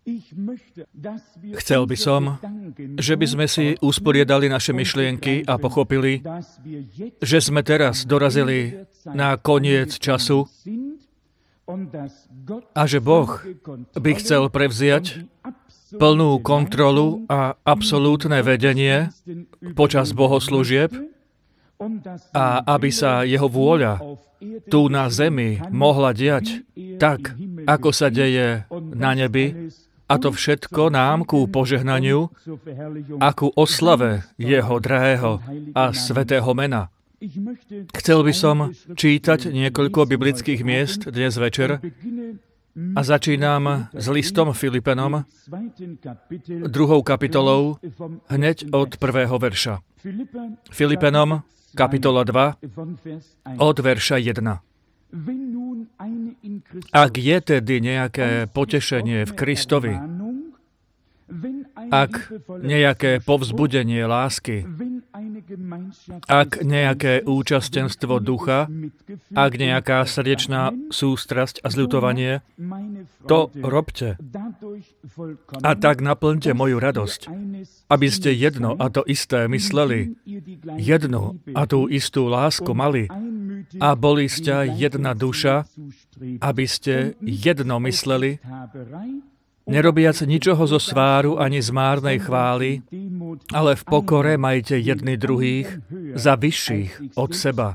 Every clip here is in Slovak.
Chcel by som, že by sme si usporiadali naše myšlienky a pochopili, že sme teraz dorazili na koniec času a že Boh by chcel prevziať plnú kontrolu a absolútne vedenie počas bohoslúžieb a aby sa jeho vôľa tu na zemi mohla diať tak, ako sa deje na nebi, a to všetko nám ku požehnaniu a ku oslave jeho drahého a svätého mena. Chcel by som čítať niekoľko biblických miest dnes večer a začínam s listom Filipenom, 2. kapitolou, hneď od 1. verša. Filipenom, kapitola 2, od verša 1. Ak je tedy nejaké potešenie v Kristovi, ak nejaké povzbudenie lásky, ak nejaké účastenstvo ducha, ak nejaká srdečná sústrasť a zľutovanie, to robte. A tak naplňte moju radosť, aby ste jedno a to isté mysleli, jednu a tú istú lásku mali a boli ste jedna duša, aby ste jedno mysleli, nerobiac ničoho zo sváru ani z márnej chvály, ale v pokore majte jedni druhých za vyšších od seba.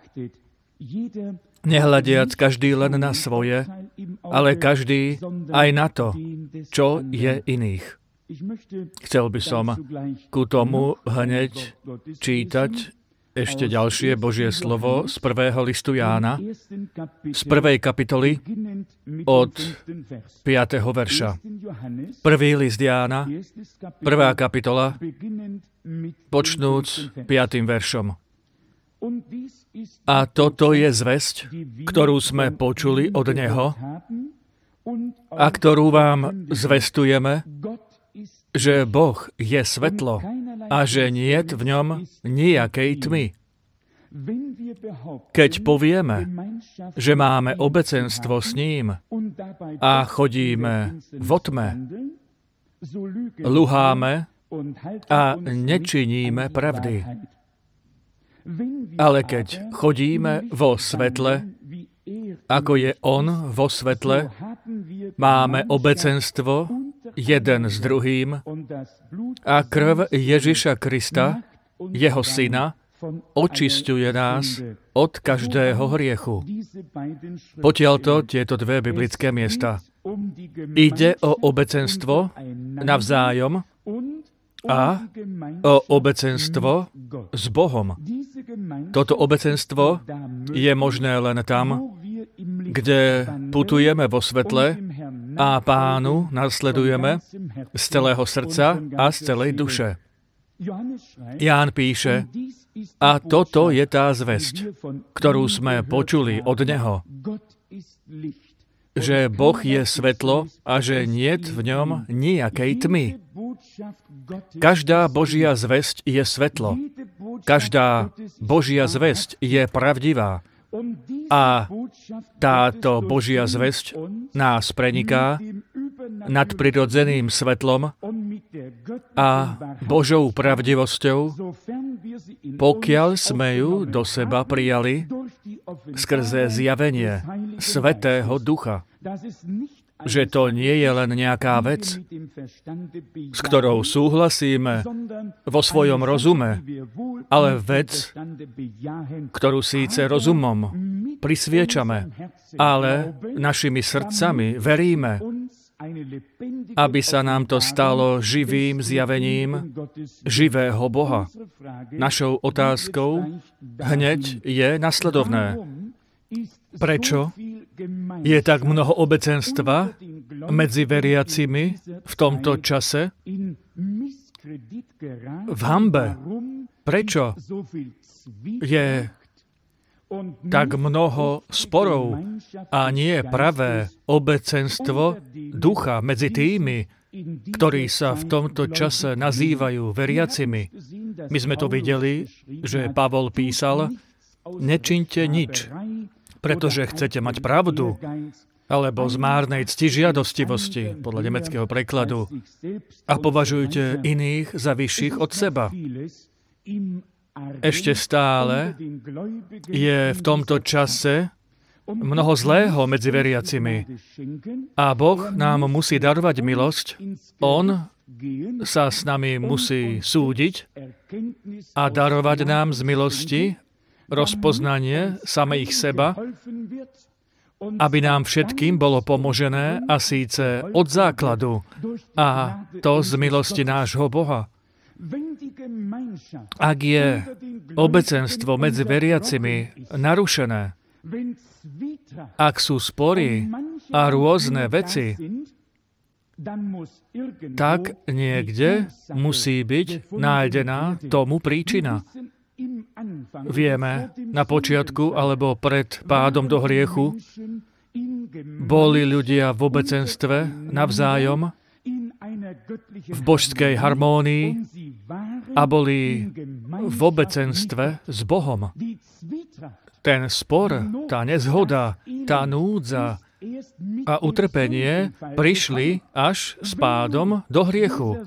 Nehľadiac každý len na svoje, ale každý aj na to, čo je iných. Chcel by som ku tomu hneď čítať ešte ďalšie Božie slovo z 1. listu Jána, z 1. kapitoly od 5. verša. 1. list Jána, 1. kapitola, počnúc 5. veršom. A toto je zvesť, ktorú sme počuli od Neho a ktorú vám zvestujeme, že Boh je svetlo a že niet v ňom nijakej tmy. Keď povieme, že máme obecenstvo s ním a chodíme vo tme, luháme a nečiníme pravdy. Ale keď chodíme vo svetle, ako je on vo svetle, máme obecenstvo jeden s druhým a krv Ježiša Krista, jeho syna, očisťuje nás od každého hriechu. Potiaľto tieto dve biblické miesta. Ide o obecenstvo navzájom a o obecenstvo s Bohom. Toto obecenstvo je možné len tam, kde putujeme vo svetle a Pánu nasledujeme z celého srdca a z celej duše. Ján píše, a toto je tá zvesť, ktorú sme počuli od Neho, že Boh je svetlo a že niet v ňom nijakej tmy. Každá Božia zvesť je svetlo. Každá Božia zvesť je pravdivá. A táto Božia zvesť nás preniká nadprirodzeným svetlom a Božou pravdivosťou, pokiaľ sme ju do seba prijali skrze zjavenie Svätého Ducha. Že to nie je len nejaká vec, s ktorou súhlasíme vo svojom rozume, ale vec, ktorú síce rozumom prisviečame, ale našimi srdcami veríme, aby sa nám to stalo živým zjavením živého Boha. Našou otázkou hneď je nasledovné. Prečo je tak mnoho obecenstva medzi veriacimi v tomto čase v hanbe? Prečo je tak mnoho sporov a nie pravé obecenstvo ducha medzi tými, ktorí sa v tomto čase nazývajú veriacimi? My sme to videli, že Pavol písal, nečiňte nič, pretože chcete mať pravdu, alebo z márnej ctižiadostivosti, podľa nemeckého prekladu, a považujte iných za vyšších od seba. Ešte stále je v tomto čase mnoho zlého medzi veriacimi a Boh nám musí darovať milosť. On sa s nami musí súdiť a darovať nám z milosti rozpoznanie samých seba, aby nám všetkým bolo pomožené, a síce od základu, a to z milosti nášho Boha. Ak je obecenstvo medzi veriacimi narušené, ak sú spory a rôzne veci, tak niekde musí byť nájdená tomu príčina. Vieme, na počiatku alebo pred pádom do hriechu boli ľudia v obecenstve navzájom, v božskej harmónii a boli v obecenstve s Bohom. Ten spor, tá nezhoda, tá núdza a utrpenie prišli až s pádom do hriechu.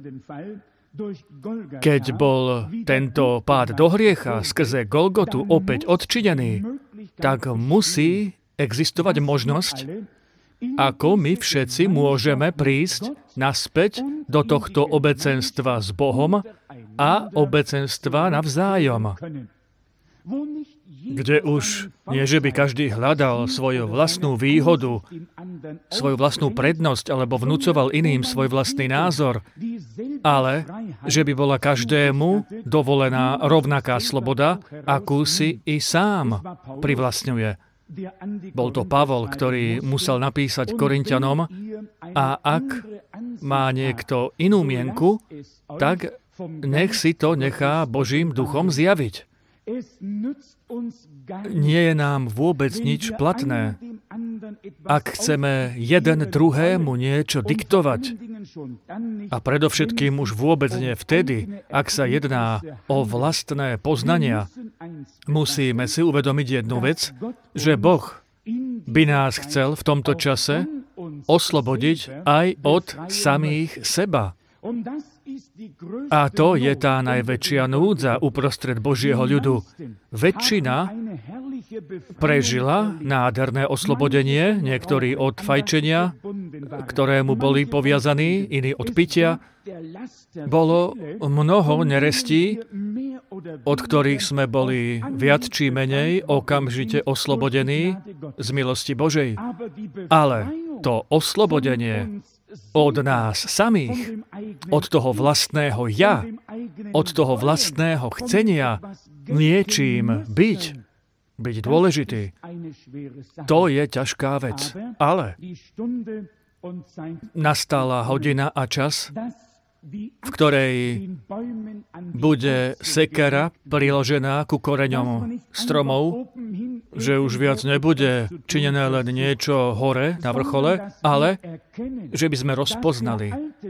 Keď bol tento pád do hriecha skrze Golgotu opäť odčinený, tak musí existovať možnosť, ako my všetci môžeme prísť naspäť do tohto obecenstva s Bohom a obecenstva navzájom, kde už nie, že by každý hľadal svoju vlastnú výhodu, svoju vlastnú prednosť alebo vnúcoval iným svoj vlastný názor, ale že by bola každému dovolená rovnaká sloboda, akú si i sám privlastňuje. Bol to Pavol, ktorý musel napísať Korinťanom, a ak má niekto inú mienku, tak nech si to nechá Božím duchom zjaviť. Nie je nám vôbec nič platné, ak chceme jeden druhému niečo diktovať. A predovšetkým už vôbec nie vtedy, ak sa jedná o vlastné poznania. Musíme si uvedomiť jednu vec, že Boh by nás chcel v tomto čase oslobodiť aj od samých seba. A to je tá najväčšia núdza uprostred Božieho ľudu. Väčšina prežila nádherné oslobodenie, niektorí od fajčenia, ktorému boli poviazaní, iní od pitia. Bolo mnoho nerestí, od ktorých sme boli viac či menej okamžite oslobodení z milosti Božej. Ale to oslobodenie od nás samých, od toho vlastného ja, od toho vlastného chcenia niečím byť dôležitý, to je ťažká vec. Ale nastala hodina a čas, v ktorej bude sekera priložená ku koreňom stromov, že už viac nebude činené len niečo hore na vrchole, ale že by sme rozpoznali,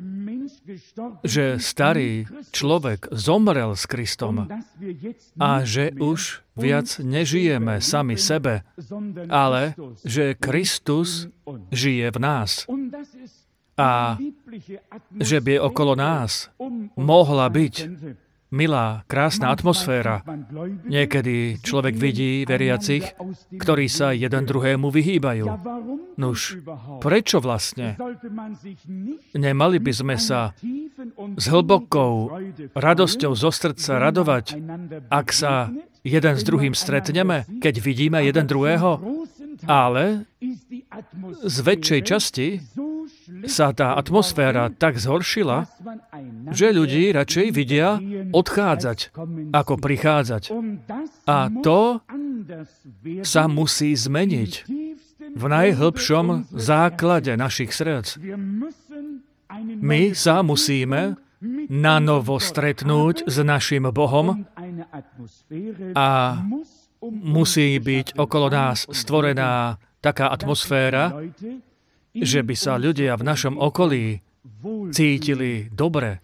že starý človek zomrel s Kristom a že už viac nežijeme sami sebe, ale že Kristus žije v nás. A že by okolo nás mohla byť milá, krásna atmosféra. Niekedy človek vidí veriacich, ktorí sa jeden druhému vyhýbajú. Nuž, prečo vlastne? Nemali by sme sa s hlbokou radosťou zo srdca radovať, ak sa jeden s druhým stretneme, keď vidíme jeden druhého? Ale z väčšej časti sa tá atmosféra tak zhoršila, že ľudí radšej vidia odchádzať, ako prichádzať. A to sa musí zmeniť v najhlbšom základe našich srdc. My sa musíme nanovo stretnúť s našim Bohom a musí byť okolo nás stvorená taká atmosféra, že by sa ľudia v našom okolí cítili dobre.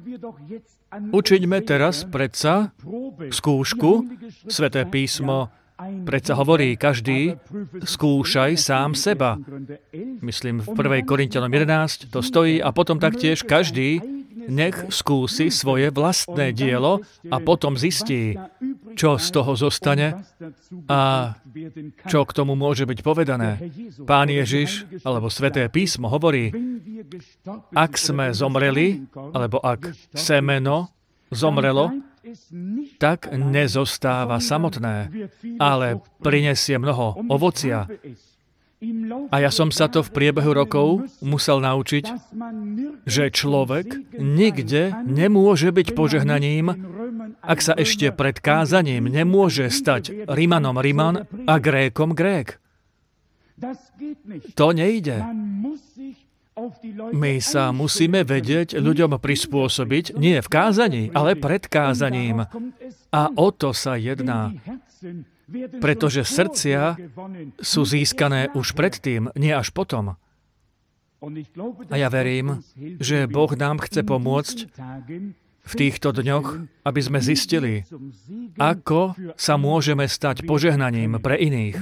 Učiňme teraz predsa skúšku. Sväté písmo Predsa hovorí každý, skúšaj sám seba. Myslím, v 1. Korinťanom 11 to stojí a potom taktiež každý nech skúsi svoje vlastné dielo a potom zistí, čo z toho zostane a čo k tomu môže byť povedané. Pán Ježiš, alebo Sväté písmo hovorí, ak sme zomreli, alebo ak semeno zomrelo, tak nezostáva samotné, ale prinesie mnoho ovocia. A ja som sa to v priebehu rokov musel naučiť, že človek nikde nemôže byť požehnaním, ak sa ešte pred kázaním nemôže stať Rimanom Riman a Grékom Grék. To nejde. My sa musíme vedieť ľuďom prispôsobiť, nie v kázaní, ale pred kázaním. A o to sa jedná. Pretože srdcia sú získané už predtým, nie až potom. A ja verím, že Boh nám chce pomôcť v týchto dňoch, aby sme zistili, ako sa môžeme stať požehnaním pre iných.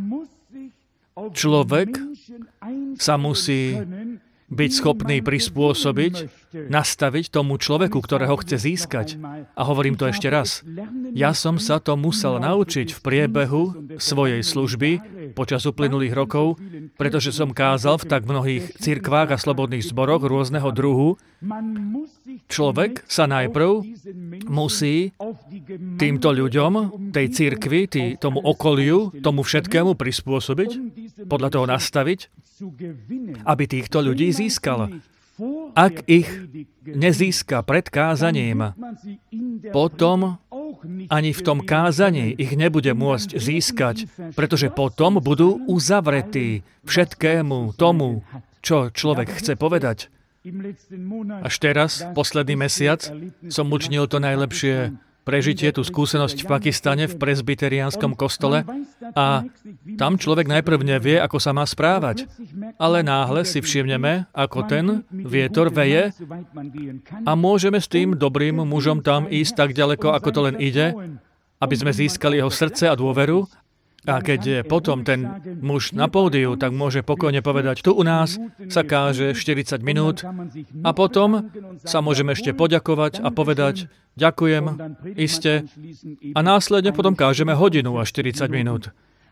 Človek sa musí byť schopný prispôsobiť, nastaviť tomu človeku, ktorého chce získať. A hovorím to ešte raz. Ja som sa to musel naučiť v priebehu svojej služby počas uplynulých rokov, pretože som kázal v tak mnohých cirkvách a slobodných zboroch rôzneho druhu. Človek sa najprv musí týmto ľuďom, tej cirkvi, tomu okoliu, tomu všetkému prispôsobiť, podľa toho nastaviť, aby týchto ľudí získal. Ak ich nezíska pred kázaním, potom ani v tom kázaní ich nebude môcť získať, pretože potom budú uzavretí všetkému tomu, čo človek chce povedať. Až teraz, posledný mesiac, som učinil to najlepšie prežitie, tú skúsenosť v Pakistane, v presbyteriánskom kostole a tam človek najprv nevie, ako sa má správať. Ale náhle si všimneme, ako ten vietor veje a môžeme s tým dobrým mužom tam ísť tak ďaleko, ako to len ide, aby sme získali jeho srdce a dôveru. A keď je potom ten muž na pódiu, tak môže pokojne povedať, tu u nás sa káže 40 minút a potom sa môžeme ešte poďakovať a povedať, ďakujem, iste, a následne potom kážeme hodinu a 40 minút.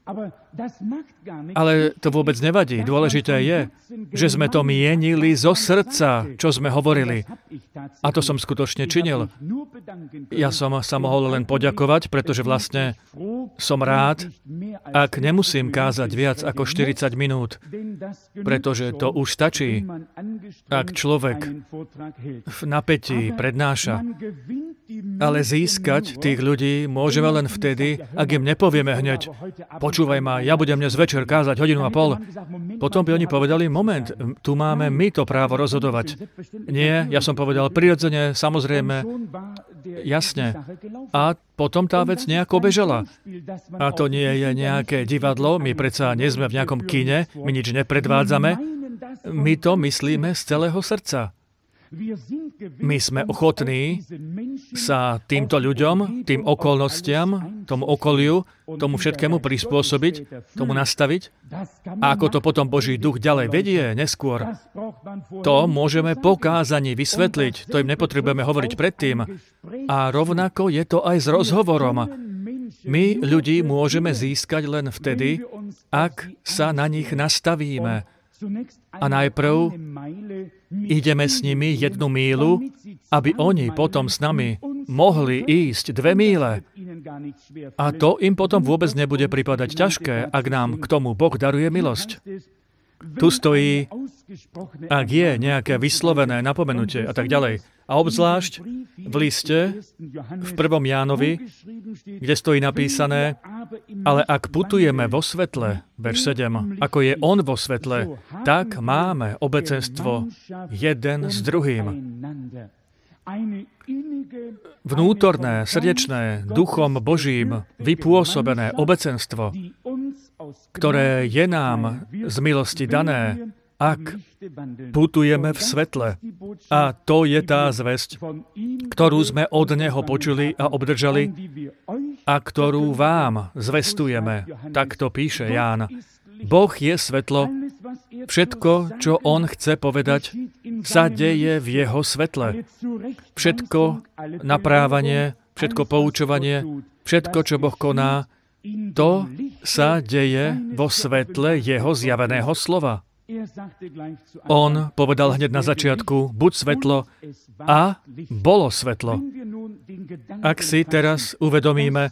Ale to vôbec nevadí. Dôležité je, že sme to mienili zo srdca, čo sme hovorili. A to som skutočne činil. Ja som sa mohol len poďakovať, pretože vlastne som rád, ak nemusím kázať viac ako 40 minút, pretože to už stačí, ak človek v napätí prednáša. Ale získať tých ľudí môžeme len vtedy, ak im nepovieme hneď, počúvaj ma, ja budem dnes večer kázať 1,5 hodiny. Potom by oni povedali, moment, tu máme my to právo rozhodovať. Nie, ja som povedal prirodzene, samozrejme, jasne. A potom tá vec nejako bežala. A to nie je nejaké divadlo, my predsa nie sme v nejakom kine, my nič nepredvádzame, my to myslíme z celého srdca. My sme ochotní sa týmto ľuďom, tým okolnostiam, tomu okoliu, tomu všetkému prispôsobiť, tomu nastaviť. A ako to potom Boží duch ďalej vedie neskôr, to môžeme po kázaní vysvetliť. To im nepotrebujeme hovoriť predtým. A rovnako je to aj s rozhovorom. My ľudí môžeme získať len vtedy, ak sa na nich nastavíme. A najprv ideme s nimi 1 míľu, aby oni potom s nami mohli ísť 2 míle. A to im potom vôbec nebude pripadať ťažké, ak nám k tomu Boh daruje milosť. Tu stojí, ak je nejaké vyslovené napomenutie a tak ďalej. A obzvlášť v liste v 1. Jánovi, kde stojí napísané, ale ak putujeme vo svetle, verš 7, ako je on vo svetle, tak máme obecenstvo jeden s druhým. Vnútorné, srdečné, duchom Božím vypôsobené obecenstvo, ktoré je nám z milosti dané, ak putujeme v svetle. A to je tá zvesť, ktorú sme od Neho počuli a obdržali a ktorú vám zvestujeme. Tak to píše Ján. Boh je svetlo. Všetko, čo on chce povedať, sa deje v jeho svetle. Všetko naprávanie, všetko poučovanie, všetko, čo Boh koná, to sa deje vo svetle jeho zjaveného slova. On povedal hneď na začiatku, buď svetlo, a bolo svetlo. Ak si teraz uvedomíme,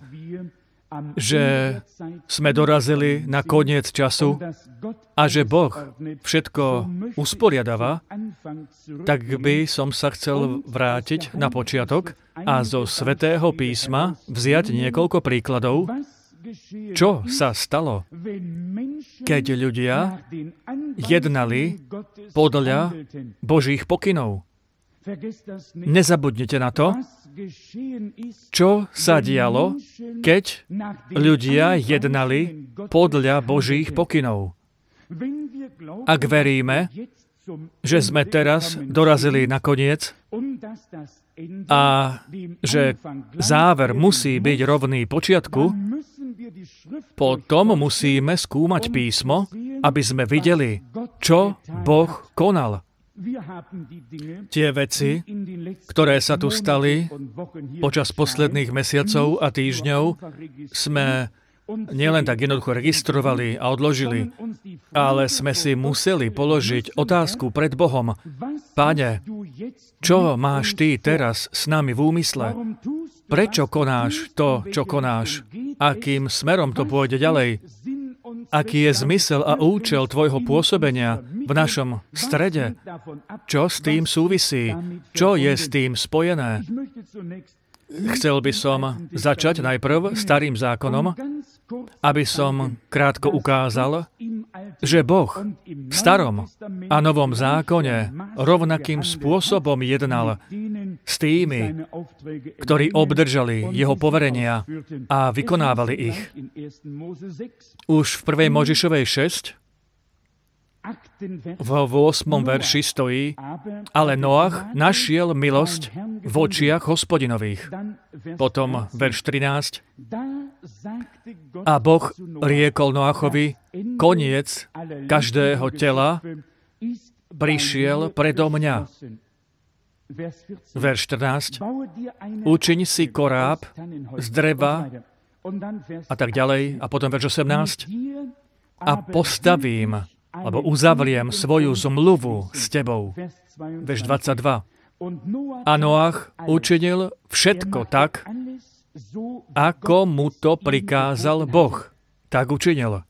že sme dorazili na koniec času a že Boh všetko usporiadáva, tak by som sa chcel vrátiť na počiatok a zo Svätého písma vziať niekoľko príkladov, čo sa stalo, keď ľudia jednali podľa Božích pokynov. Nezabudnite na to, čo sa dialo, keď ľudia jednali podľa Božích pokynov. Ak veríme, že sme teraz dorazili na koniec a že záver musí byť rovný počiatku, potom musíme skúmať písmo, aby sme videli, čo Boh konal. Tie veci, ktoré sa tu stali počas posledných mesiacov a týždňov, sme nielen tak jednoducho registrovali a odložili, ale sme si museli položiť otázku pred Bohom. Páne, čo máš ty teraz s nami v úmysle? Prečo konáš to, čo konáš? Akým smerom to pôjde ďalej? Aký je zmysel a účel tvojho pôsobenia v našom strede? Čo s tým súvisí? Čo je s tým spojené? Chcel by som začať najprv starým zákonom, aby som krátko ukázal, že Boh v starom a novom zákone rovnakým spôsobom jednal s tými, ktorí obdržali jeho poverenia a vykonávali ich. Už v 1. Mojžišovej 6 v 8. verši stojí, ale Noach našiel milosť v očiach Hospodinových. Potom verš 13. A Boh riekol Noachovi, koniec každého tela prišiel predo mňa. Verš 14. Učiň si koráb z dreva a tak ďalej. A potom verš 18. A postavím alebo uzavriem svoju zmluvu s tebou. Verš 22. A Noach učinil všetko tak, ako mu to prikázal Boh. Tak učinil.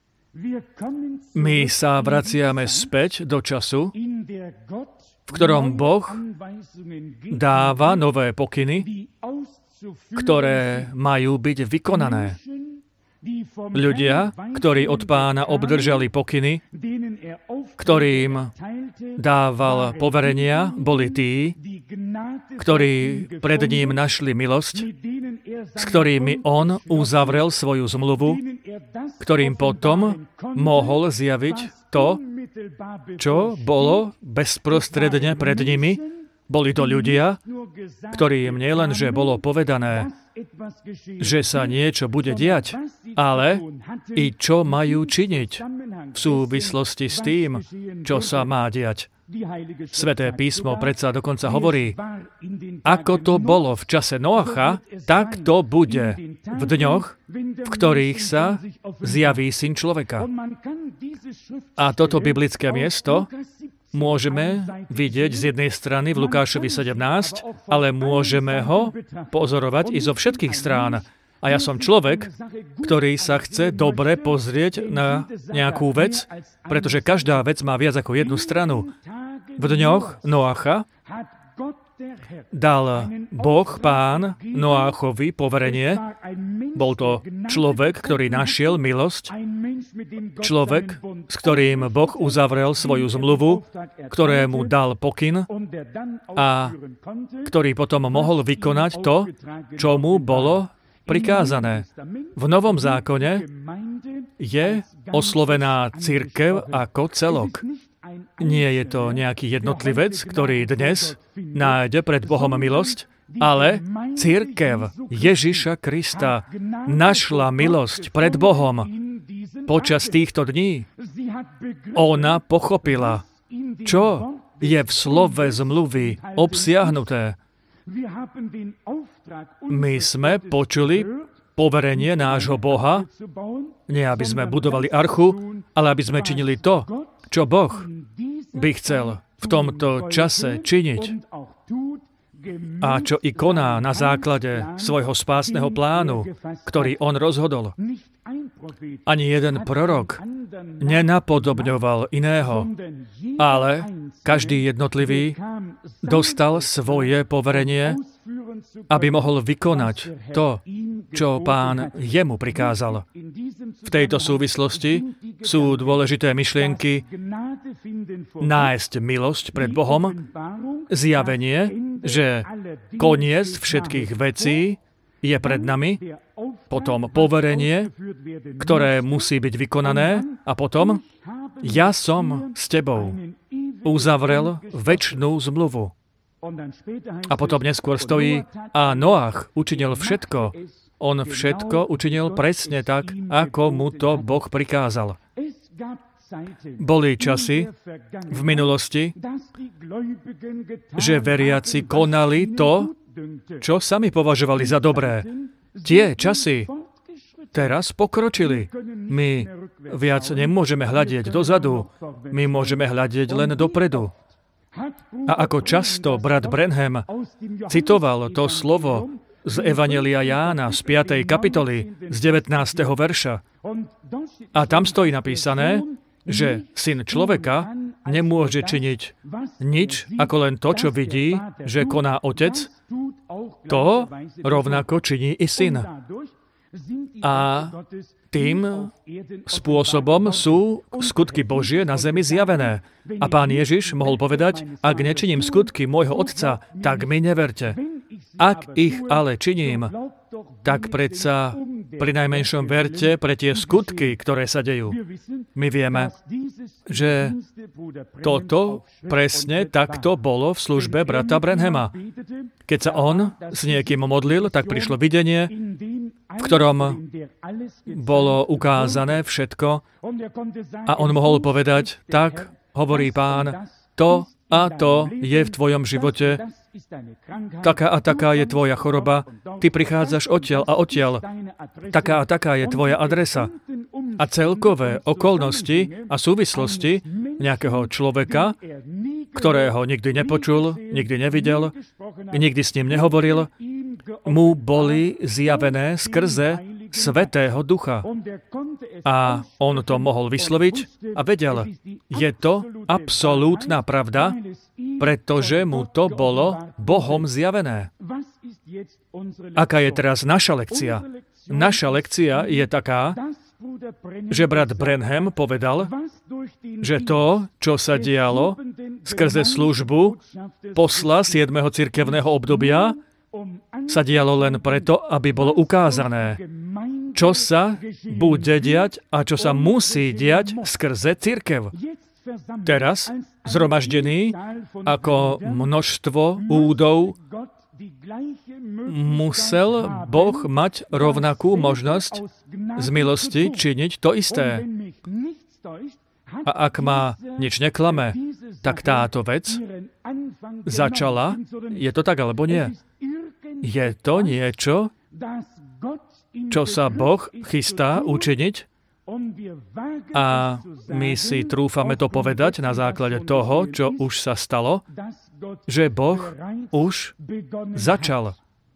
My sa vraciame späť do času, v ktorom Boh dáva nové pokyny, ktoré majú byť vykonané. Ľudia, ktorí od Pána obdržali pokyny, ktorým dával poverenia, boli tí, ktorí pred ním našli milosť, s ktorými on uzavrel svoju zmluvu, ktorým potom mohol zjaviť to, čo bolo bezprostredne pred nimi. Boli to ľudia, ktorým nielenže bolo povedané, že sa niečo bude diať, ale i čo majú činiť v súvislosti s tým, čo sa má diať. Sväté písmo predsa dokonca hovorí, ako to bolo v čase Noacha, tak to bude v dňoch, v ktorých sa zjaví Syn človeka. A toto biblické miesto môžeme vidieť z jednej strany v Lukášovi 17, ale môžeme ho pozorovať i zo všetkých strán. A ja som človek, ktorý sa chce dobre pozrieť na nejakú vec, pretože každá vec má viac ako jednu stranu. V dňoch Noacha dal Boh, Pán, Noachovi poverenie. Bol to človek, ktorý našiel milosť, človek, s ktorým Boh uzavrel svoju zmluvu, ktorému dal pokyn a ktorý potom mohol vykonať to, čo mu bolo prikázané. V Novom zákone je oslovená cirkev ako celok. Nie je to nejaký jednotlivec, ktorý dnes nájde pred Bohom milosť, ale cirkev Ježiša Krista našla milosť pred Bohom počas týchto dní. Ona pochopila, čo je v slove zmluvy obsiahnuté. My sme počuli poverenie nášho Boha, nie aby sme budovali archu, ale aby sme činili to, čo Boh by chcel v tomto čase činiť a čo i koná na základe svojho spásneho plánu, ktorý on rozhodol. Ani jeden prorok nenapodobňoval iného, ale každý jednotlivý dostal svoje poverenie, aby mohol vykonať to, čo Pán jemu prikázal. V tejto súvislosti sú dôležité myšlienky nájsť milosť pred Bohom, zjavenie, že koniec všetkých vecí je pred nami, potom poverenie, ktoré musí byť vykonané, a potom ja som s tebou uzavrel večnú zmluvu. A potom neskôr stojí, a Noach učinil všetko. On všetko učinil presne tak, ako mu to Boh prikázal. Boli časy v minulosti, že veriaci konali to, čo sami považovali za dobré. Tie časy teraz pokročili. My viac nemôžeme hľadiť dozadu, my môžeme hľadiť len dopredu. A ako často brat Branham citoval to slovo z Evanjelia Jána z 5. kapitoly, z 19. verša. A tam stojí napísané, že Syn človeka nemôže činiť nič, ako len to, čo vidí, že koná Otec, to rovnako činí i Syn. A tým spôsobom sú skutky Božie na zemi zjavené. A Pán Ježiš mohol povedať, ak nečiním skutky môjho Otca, tak mi neverte. Ak ich ale činím, tak predsa prinajmenšom verte pre tie skutky, ktoré sa dejú. My vieme, že toto presne takto bolo v službe brata Branhama. Keď sa on s niekým modlil, tak prišlo videnie, v ktorom bolo ukázané všetko a on mohol povedať, tak hovorí Pán, to a to je v tvojom živote, taká a taká je tvoja choroba, ty prichádzaš odtiaľ a odtiaľ, taká a taká je tvoja adresa. A celkové okolnosti a súvislosti nejakého človeka, ktorého nikdy nepočul, nikdy nevidel, nikdy s ním nehovoril, mu boli zjavené skrze Svätého Ducha. A on to mohol vysloviť a vedel, je to absolútna pravda, pretože mu to bolo Bohom zjavené. Aká je teraz naša lekcia? Naša lekcia je taká, že brat Branham povedal, že to, čo sa dialo skrze službu posla 7. cirkevného obdobia, sa dialo len preto, aby bolo ukázané, čo sa bude diať a čo sa musí diať skrze cirkev. Teraz, zhromaždený ako množstvo údov, musel Boh mať rovnakú možnosť z milosti činiť to isté. A ak ma nič neklame, tak táto vec začala, je to tak alebo nie? Je to niečo, čo sa Boh chystá učiniť? A my si trúfame to povedať na základe toho, čo už sa stalo, že Boh už začal.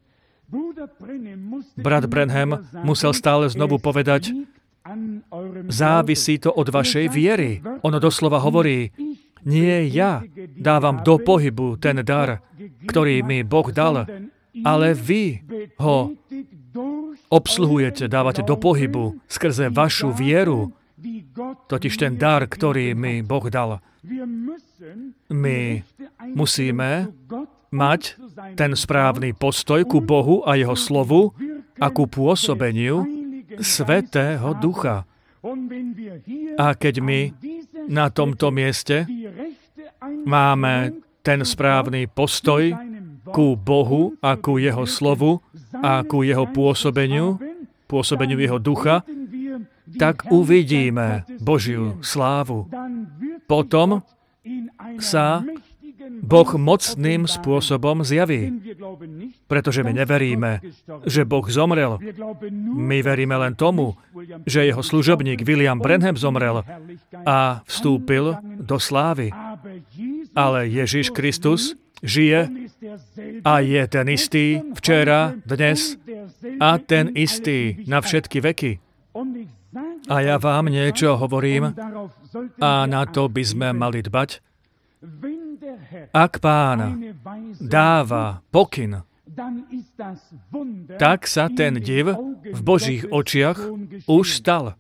Brat Branham musel stále znovu povedať, závisí to od vašej viery. Ono doslova hovorí, nie ja dávam do pohybu ten dar, ktorý mi Boh dal, ale vy ho obsluhujete, dávate do pohybu skrze vašu vieru, totiž ten dar, ktorý mi Boh dal. My musíme mať ten správny postoj ku Bohu a jeho slovu a ku pôsobeniu Svätého Ducha. A keď my na tomto mieste máme ten správny postoj ku Bohu a ku Jeho slovu a ku Jeho pôsobeniu Jeho ducha, tak uvidíme Božiu slávu. Potom sa Boh mocným spôsobom zjaví. Pretože my neveríme, že Boh zomrel. My veríme len tomu, že jeho služobník William Branham zomrel a vstúpil do slávy. Ale Ježiš Kristus žije a je ten istý včera, dnes a ten istý na všetky veky. A ja vám niečo hovorím a na to by sme mali dbať. Ak Pán dáva pokyn, tak sa ten div v Božích očiach už stal.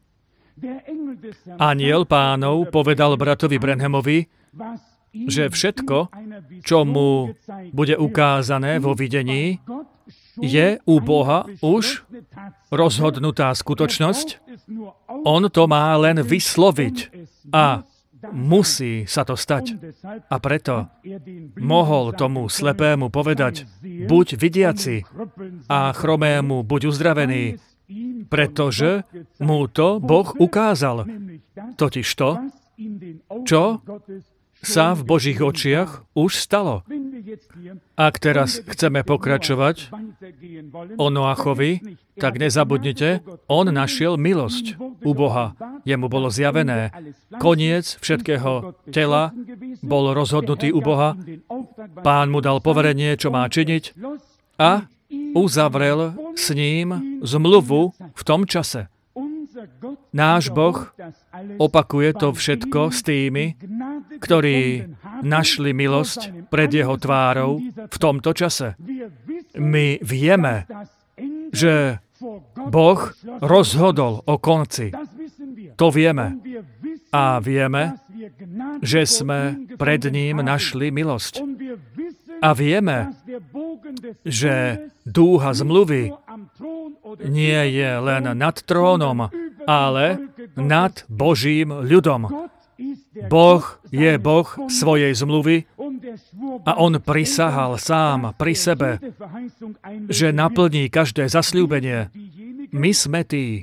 Anjel Pánov povedal bratovi Branhamovi, že všetko, čo mu bude ukázané vo videní, je u Boha už rozhodnutá skutočnosť. On to má len vysloviť a musí sa to stať. A preto mohol tomu slepému povedať, buď vidiaci a chromému buď uzdravený, pretože mu to Boh ukázal. Totiž to, čo sa v Božích očiach už stalo. Ak teraz chceme pokračovať o Noachovi, tak nezabudnite, on našiel milosť u Boha. Jemu bolo zjavené. Koniec všetkého tela bol rozhodnutý u Boha. Pán mu dal poverenie, čo má činiť a uzavrel s ním zmluvu v tom čase. Náš Boh opakuje to všetko s tými, ktorí našli milosť pred jeho tvárou v tomto čase. My vieme, že Boh rozhodol o konci. To vieme. A vieme, že sme pred ním našli milosť. A vieme, že dúha zmluvy nie je len nad trónom, ale nad Božím ľudom. Boh je Boh svojej zmluvy a on prisahal sám pri sebe, že naplní každé zasľúbenie. My sme tí,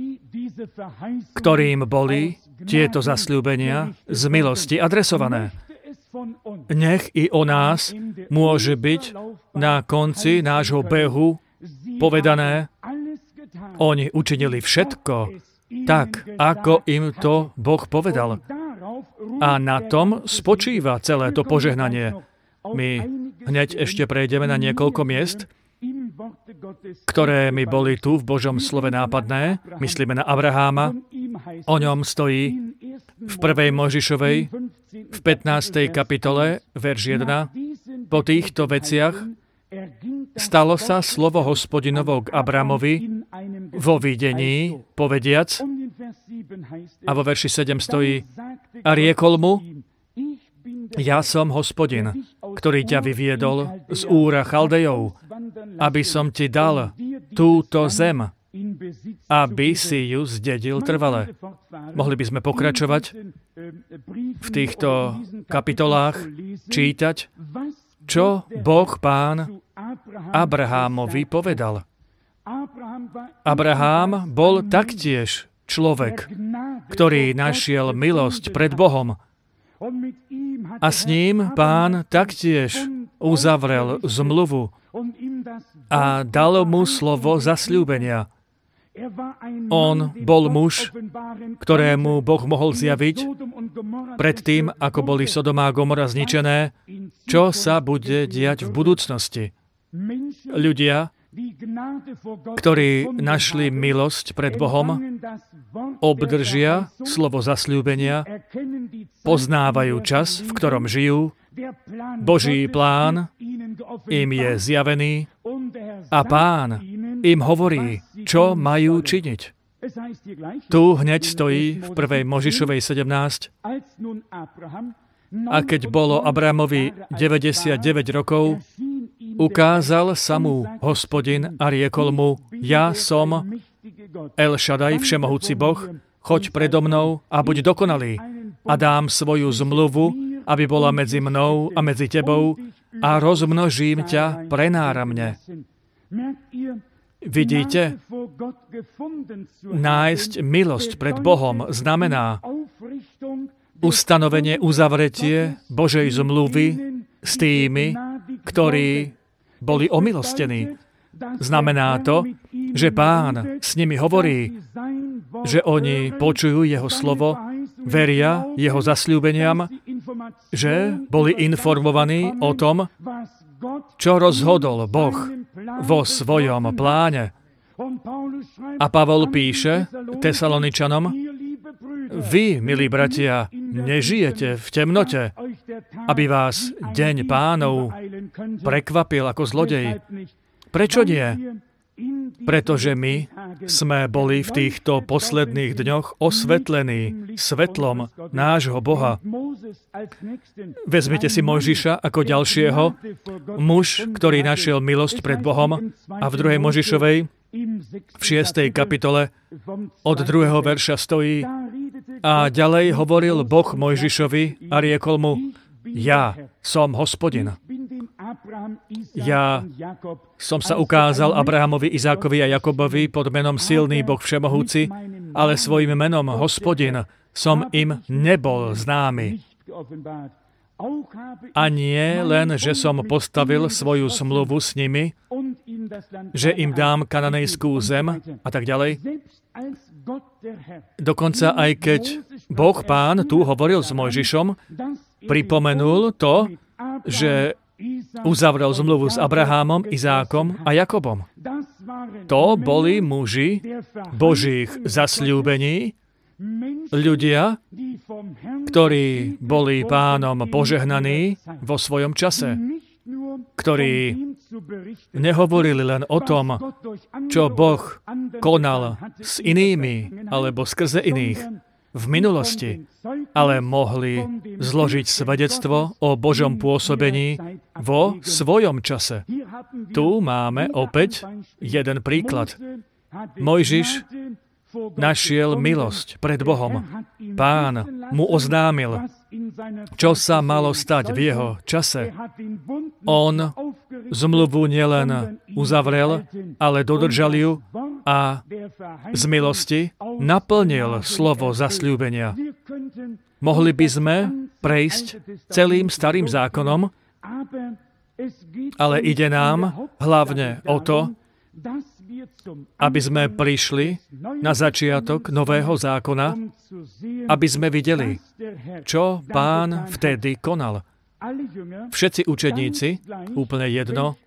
ktorým boli tieto zasľúbenia z milosti adresované. Nech i o nás môže byť na konci nášho behu povedané, oni učinili všetko tak, ako im to Boh povedal. A na tom spočíva celé to požehnanie. My hneď ešte prejdeme na niekoľko miest, ktoré mi boli tu v Božom slove nápadné. Myslíme na Abraháma. O ňom stojí v 1. Mojžišovej, v 15. kapitole, verš 1. Po týchto veciach stalo sa slovo Hospodinovo k Abramovi vo videní, povediac, a vo verši 7 stojí, a riekol mu, ja som Hospodin, ktorý ťa vyviedol z Úra Chaldejov, aby som ti dal túto zem, aby si ju zdedil trvale. Mohli by sme pokračovať v týchto kapitolách, čítať, čo Boh Pán Abrahámovi povedal. Abrahám bol taktiež človek, ktorý našiel milosť pred Bohom. A s ním Pán taktiež uzavrel zmluvu a dal mu slovo zasľúbenia. On bol muž, ktorému Boh mohol zjaviť pred tým, ako boli Sodoma a Gomora zničené, čo sa bude diať v budúcnosti. Ľudia, ktorí našli milosť pred Bohom, obdržia slovo zasľúbenia, poznávajú čas, v ktorom žijú, Boží plán im je zjavený a Pán im hovorí, čo majú činiť. Tu hneď stojí v 1. Mojžišovej 17. A keď bolo Abramovi 99 rokov, ukázal sa mu Hospodin a riekol mu, ja som El Shaddai, všemohúci Boh, choď predo mnou a buď dokonalý a dám svoju zmluvu aby bola medzi mnou a medzi tebou a rozmnožím ťa prenáramne. Vidíte, nájsť milosť pred Bohom znamená ustanovenie, uzavretie Božej zmluvy s tými, ktorí boli omilostení. Znamená to, že Pán s nimi hovorí, že oni počujú Jeho slovo, veria Jeho zasľúbeniam, že boli informovaní o tom, čo rozhodol Boh vo svojom pláne. A Pavol píše Tesaloničanom, vy, milí bratia, nežijete v temnote, aby vás deň Pánov prekvapil ako zlodej. Prečo nie? Pretože my sme boli v týchto posledných dňoch osvetlení svetlom nášho Boha. Vezmite si Mojžiša ako ďalšieho, muž, ktorý našiel milosť pred Bohom, a v 2. Mojžišovej, v 6. kapitole, od 2. verša stojí: a ďalej hovoril Boh Mojžišovi a riekol mu, ja som Hospodin. Ja som sa ukázal Abrahamovi, Izákovi a Jakobovi pod menom Silný Boh Všemohúci, ale svojim menom Hospodin som im nebol známy. A nie len, že som postavil svoju zmluvu s nimi, že im dám kananejskú zem a tak ďalej. Dokonca aj keď Boh Pán tu hovoril s Mojžišom, pripomenul to, že uzavrel zmluvu s Abrahámom, Izákom a Jakobom. To boli muži Božích zasľúbení, ľudia, ktorí boli Pánom požehnaní vo svojom čase, ktorí nehovorili len o tom, čo Boh konal s inými alebo skrze iných v minulosti, ale mohli zložiť svedectvo o Božom pôsobení vo svojom čase. Tu máme opäť jeden príklad. Mojžiš našiel milosť pred Bohom. Pán mu oznámil, čo sa malo stať v jeho čase. On zmluvu nielen uzavrel, ale dodržal ju a z milosti naplnil slovo zasľúbenia. Mohli by sme prejsť celým starým zákonom, ale ide nám hlavne o to, aby sme prišli na začiatok nového zákona, aby sme videli, čo Pán vtedy konal. Všetci učeníci, úplne jedno,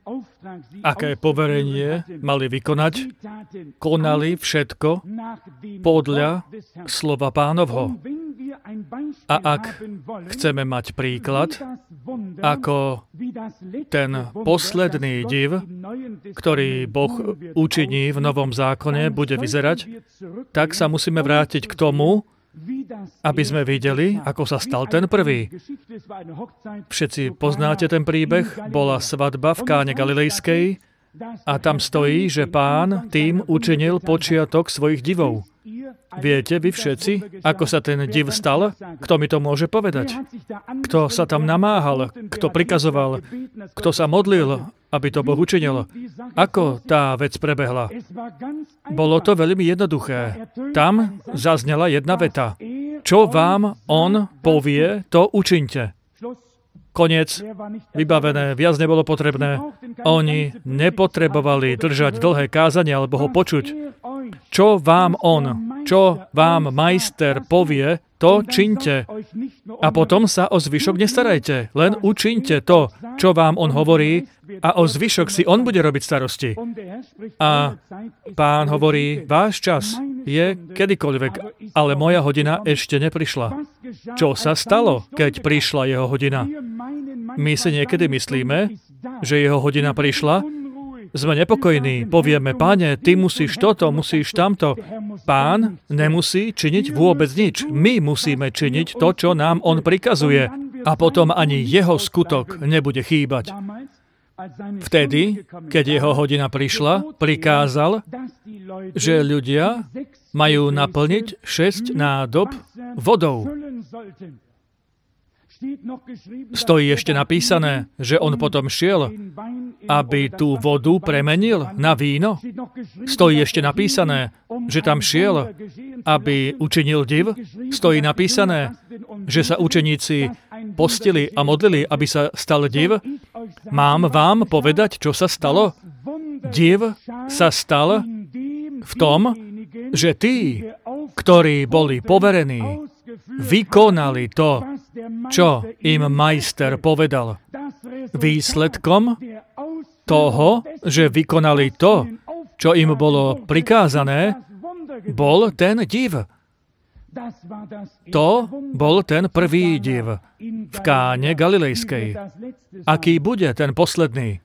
aké poverenie mali vykonať, konali všetko podľa slova Pánovho. A ak chceme mať príklad, ako ten posledný div, ktorý Boh učiní v Novom zákone, bude vyzerať, tak sa musíme vrátiť k tomu, aby sme videli, ako sa stal ten prvý. Všetci poznáte ten príbeh, bola svadba v Káne Galilejskej a tam stojí, že Pán tým učinil počiatok svojich divov. Viete vy všetci, ako sa ten div stal? Kto mi to môže povedať? Kto sa tam namáhal? Kto prikazoval? Kto sa modlil, aby to Boh učinil? Ako tá vec prebehla? Bolo to veľmi jednoduché. Tam zaznela jedna veta. Čo vám on povie, to učiňte. Koniec, vybavené, viac nebolo potrebné. Oni nepotrebovali držať dlhé kázanie alebo ho počuť. Čo vám majster povie, to čiňte. A potom sa o zvyšok nestarajte. Len učiňte to, čo vám on hovorí, a o zvyšok si on bude robiť starosti. A Pán hovorí, váš čas je kedykoľvek, ale moja hodina ešte neprišla. Čo sa stalo, keď prišla jeho hodina? My si niekedy myslíme, že jeho hodina prišla, sme nepokojní, povieme, Páne, ty musíš toto, musíš tamto. Pán nemusí činiť vôbec nič. My musíme činiť to, čo nám on prikazuje. A potom ani jeho skutok nebude chýbať. Vtedy, keď jeho hodina prišla, prikázal, že ľudia majú naplniť 6 nádob vodou. Stojí ešte napísané, že on potom šiel, aby tú vodu premenil na víno. Stojí ešte napísané, že tam šiel, aby učinil div. Stojí napísané, že sa učeníci postili a modlili, aby sa stal div. Mám vám povedať, čo sa stalo? Div sa stal v tom, že tí, ktorí boli poverení, vykonali to, čo im majster povedal. Výsledkom toho, že vykonali to, čo im bolo prikázané, bol ten div. To bol ten prvý div v Káne Galilejskej. Aký bude ten posledný?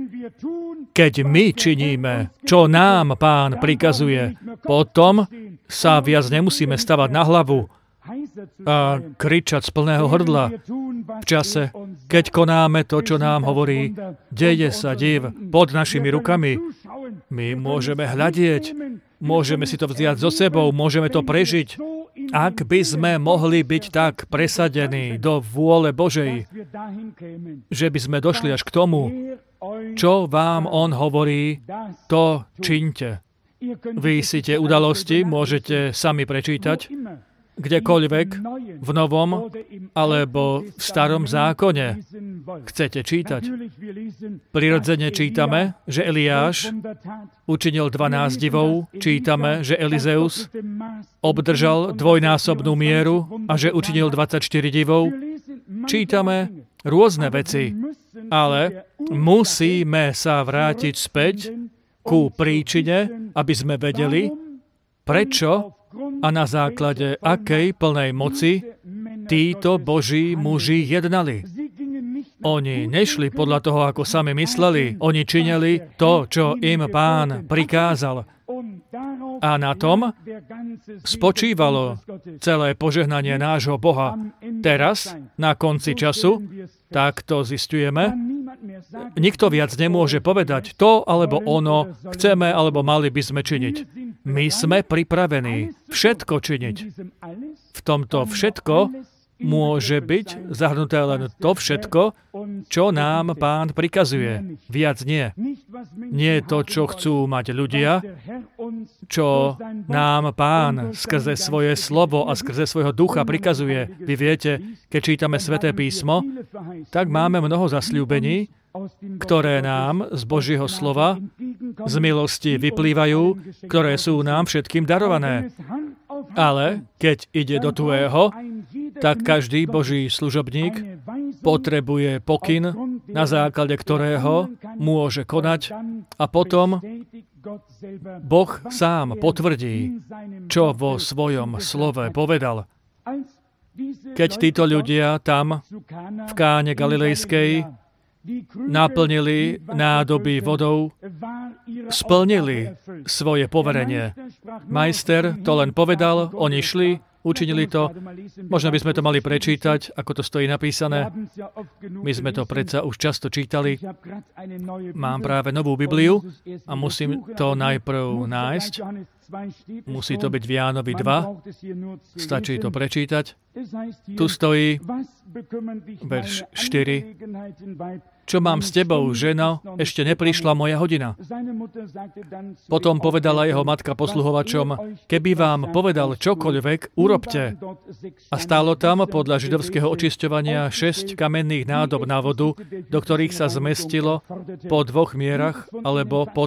Keď my činíme, čo nám Pán prikazuje, potom sa viac nemusíme stavať na hlavu a kričať z plného hrdla. V čase, keď konáme to, čo nám hovorí, deje sa div pod našimi rukami. My môžeme hľadieť, môžeme si to vziať so sebou, môžeme to prežiť. Ak by sme mohli byť tak presadení do vôle Božej, že by sme došli až k tomu, čo vám on hovorí, to čiňte. Vy si tie udalosti môžete sami prečítať, kdekoľvek, v Novom alebo v Starom zákone chcete čítať. Prirodzene čítame, že Eliáš učinil 12 divov, čítame, že Elizeus obdržal dvojnásobnú mieru a že učinil 24 divov. Čítame rôzne veci, ale musíme sa vrátiť späť ku príčine, aby sme vedeli, prečo a na základe akej plnej moci títo Boží muži jednali. Oni nešli podľa toho, ako sami mysleli. Oni činili to, čo im Pán prikázal. A na tom spočívalo celé požehnanie nášho Boha. Teraz, na konci času, tak to zisťujeme, nikto viac nemôže povedať to alebo ono, chceme alebo mali by sme činiť. My sme pripravení všetko činiť. V tomto všetko môže byť zahrnuté len to všetko, čo nám Pán prikazuje. Viac nie. Nie to, čo chcú mať ľudia, čo nám Pán skrze svoje slovo a skrze svojho ducha prikazuje. Vy viete, keď čítame Sväté písmo, tak máme mnoho zasľúbení, ktoré nám z Božieho slova, z milosti vyplývajú, ktoré sú nám všetkým darované. Ale keď ide do tuého, tak každý Boží služobník potrebuje pokyn, na základe ktorého môže konať a potom Boh sám potvrdí, čo vo svojom slove povedal. Keď títo ľudia tam v Káne Galilejskej naplnili nádoby vodou, splnili svoje poverenie. Majster to len povedal, oni šli, učinili to. Možno by sme to mali prečítať, ako to stojí napísané. My sme to predsa už často čítali. Mám práve novú Bibliu a musím to najprv nájsť. Musí to byť v Jánovi 2. Stačí to prečítať. Tu stojí verš 4. Čo mám s tebou, ženo? Ešte neprišla moja hodina. Potom povedala jeho matka posluhovačom, keby vám povedal čokoľvek, urobte. A stálo tam podľa židovského očisťovania 6 kamenných nádob na vodu, do ktorých sa zmestilo po 2 mierach alebo po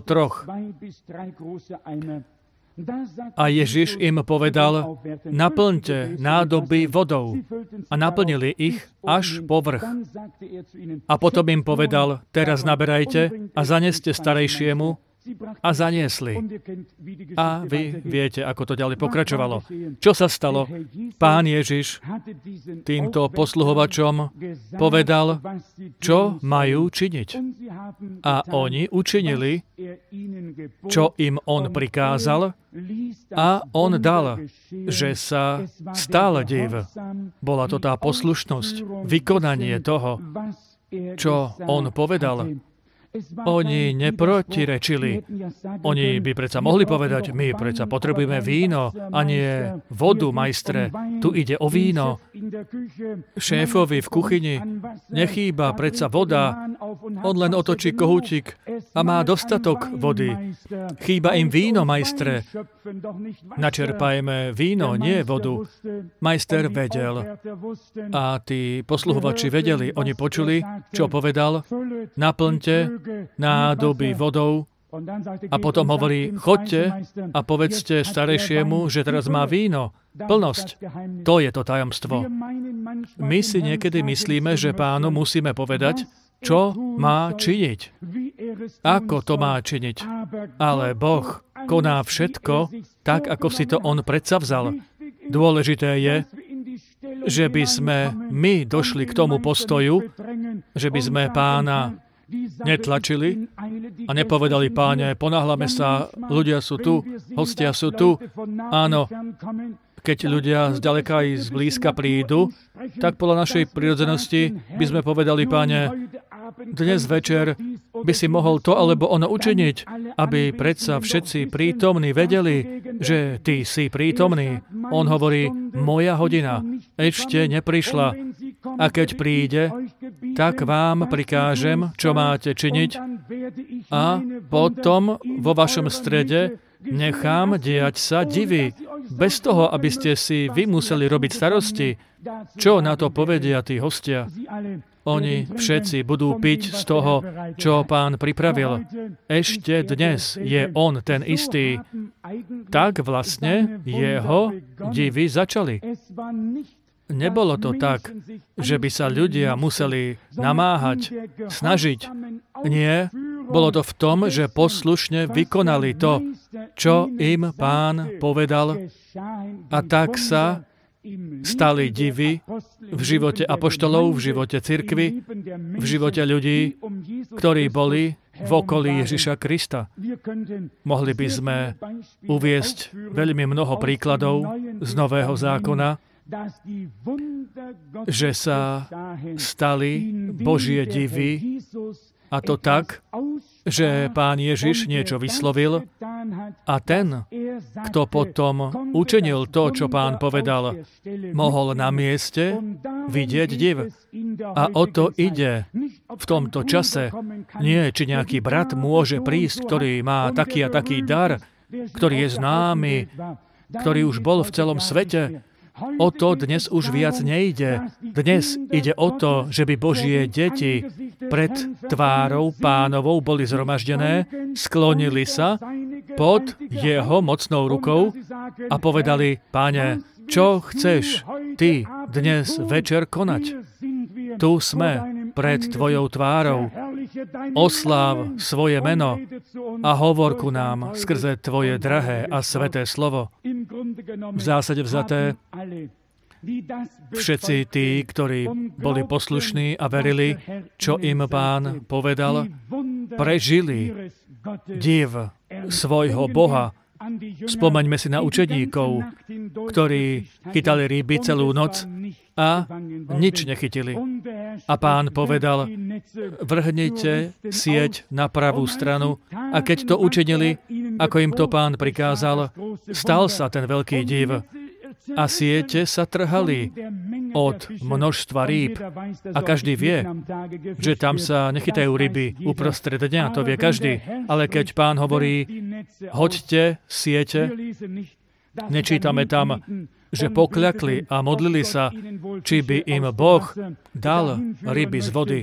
3. A Ježiš im povedal, naplňte nádoby vodou. A naplnili ich až po vrch. A potom im povedal, teraz naberajte a zaneste starejšiemu, a zaniesli. A vy viete, ako to ďalej pokračovalo. Čo sa stalo? Pán Ježiš týmto posluhovačom povedal, čo majú činiť. A oni učinili, čo im on prikázal, a on dal, že sa stal div. Bola to tá poslušnosť, vykonanie toho, čo on povedal. Oni neprotirečili. Oni by predsa mohli povedať, my predsa potrebujeme víno a nie vodu, majstre. Tu ide o víno. Šéfovi v kuchyni nechýba predsa voda. On len otočí kohútik a má dostatok vody. Chýba im víno, majstre. Načerpajme víno, nie vodu. Majster vedel. A tí posluhovači vedeli. Oni počuli, čo povedal. Naplňte nádoby vodou a potom hovorí, choďte a povedzte starejšiemu, že teraz má víno. Plnosť. To je to tajomstvo. My si niekedy myslíme, že Pánu musíme povedať, čo má činiť. Ako to má činiť. Ale Boh koná všetko tak, ako si to On predsavzal. Dôležité je, že by sme my došli k tomu postoju, že by sme Pána netlačili a nepovedali, Páne, ponáhľame sa, ľudia sú tu, hostia sú tu. Áno, keď ľudia zďaleka i zblízka prídu, tak podľa našej prirodzenosti by sme povedali, Páne, dnes večer by si mohol to alebo ono učiniť, aby predsa všetci prítomní vedeli, že ty si prítomný. On hovorí, moja hodina ešte neprišla. A keď príde, tak vám prikážem, čo máte činiť a potom vo vašom strede nechám diať sa divy, bez toho, aby ste si vy museli robiť starosti. Čo na to povedia tí hostia? Oni všetci budú piť z toho, čo Pán pripravil. Ešte dnes je On ten istý. Tak vlastne jeho divy začali. Nebolo to tak, že by sa ľudia museli namáhať, snažiť. Nie, bolo to v tom, že poslušne vykonali to, čo im Pán povedal, a tak sa stali divy v živote apoštolov, v živote cirkvi, v živote ľudí, ktorí boli v okolí Ježiša Krista. Mohli by sme uviesť veľmi mnoho príkladov z Nového zákona, že sa stali Božie divy, a to tak, že Pán Ježiš niečo vyslovil a ten, kto potom učinil to, čo Pán povedal, mohol na mieste vidieť div. A o to ide v tomto čase. Nie, či nejaký brat môže prísť, ktorý má taký a taký dar, ktorý je známy, ktorý už bol v celom svete. O to dnes už viac nejde. Dnes ide o to, že by Božie deti pred tvárou Pánovou boli zhromaždené, sklonili sa pod jeho mocnou rukou a povedali, Páne, čo chceš ty dnes večer konať? Tu sme pred tvojou tvárou. Osláv svoje meno a hovor ku nám skrze tvoje drahé a sveté slovo. V zásade vzaté, všetci tí, ktorí boli poslušní a verili, čo im Pán povedal, prežili div svojho Boha. Spomeňme si na učeníkov, ktorí chytali ryby celú noc a nič nechytili. A Pán povedal, vrhnite sieť na pravú stranu, a keď to učinili, ako im to Pán prikázal, stal sa ten veľký div. A siete sa trhali od množstva rýb. A každý vie, že tam sa nechytajú ryby uprostred dňa, to vie každý. Ale keď Pán hovorí, hoďte siete, nečítame tam, že pokľakli a modlili sa, či by im Boh dal ryby z vody.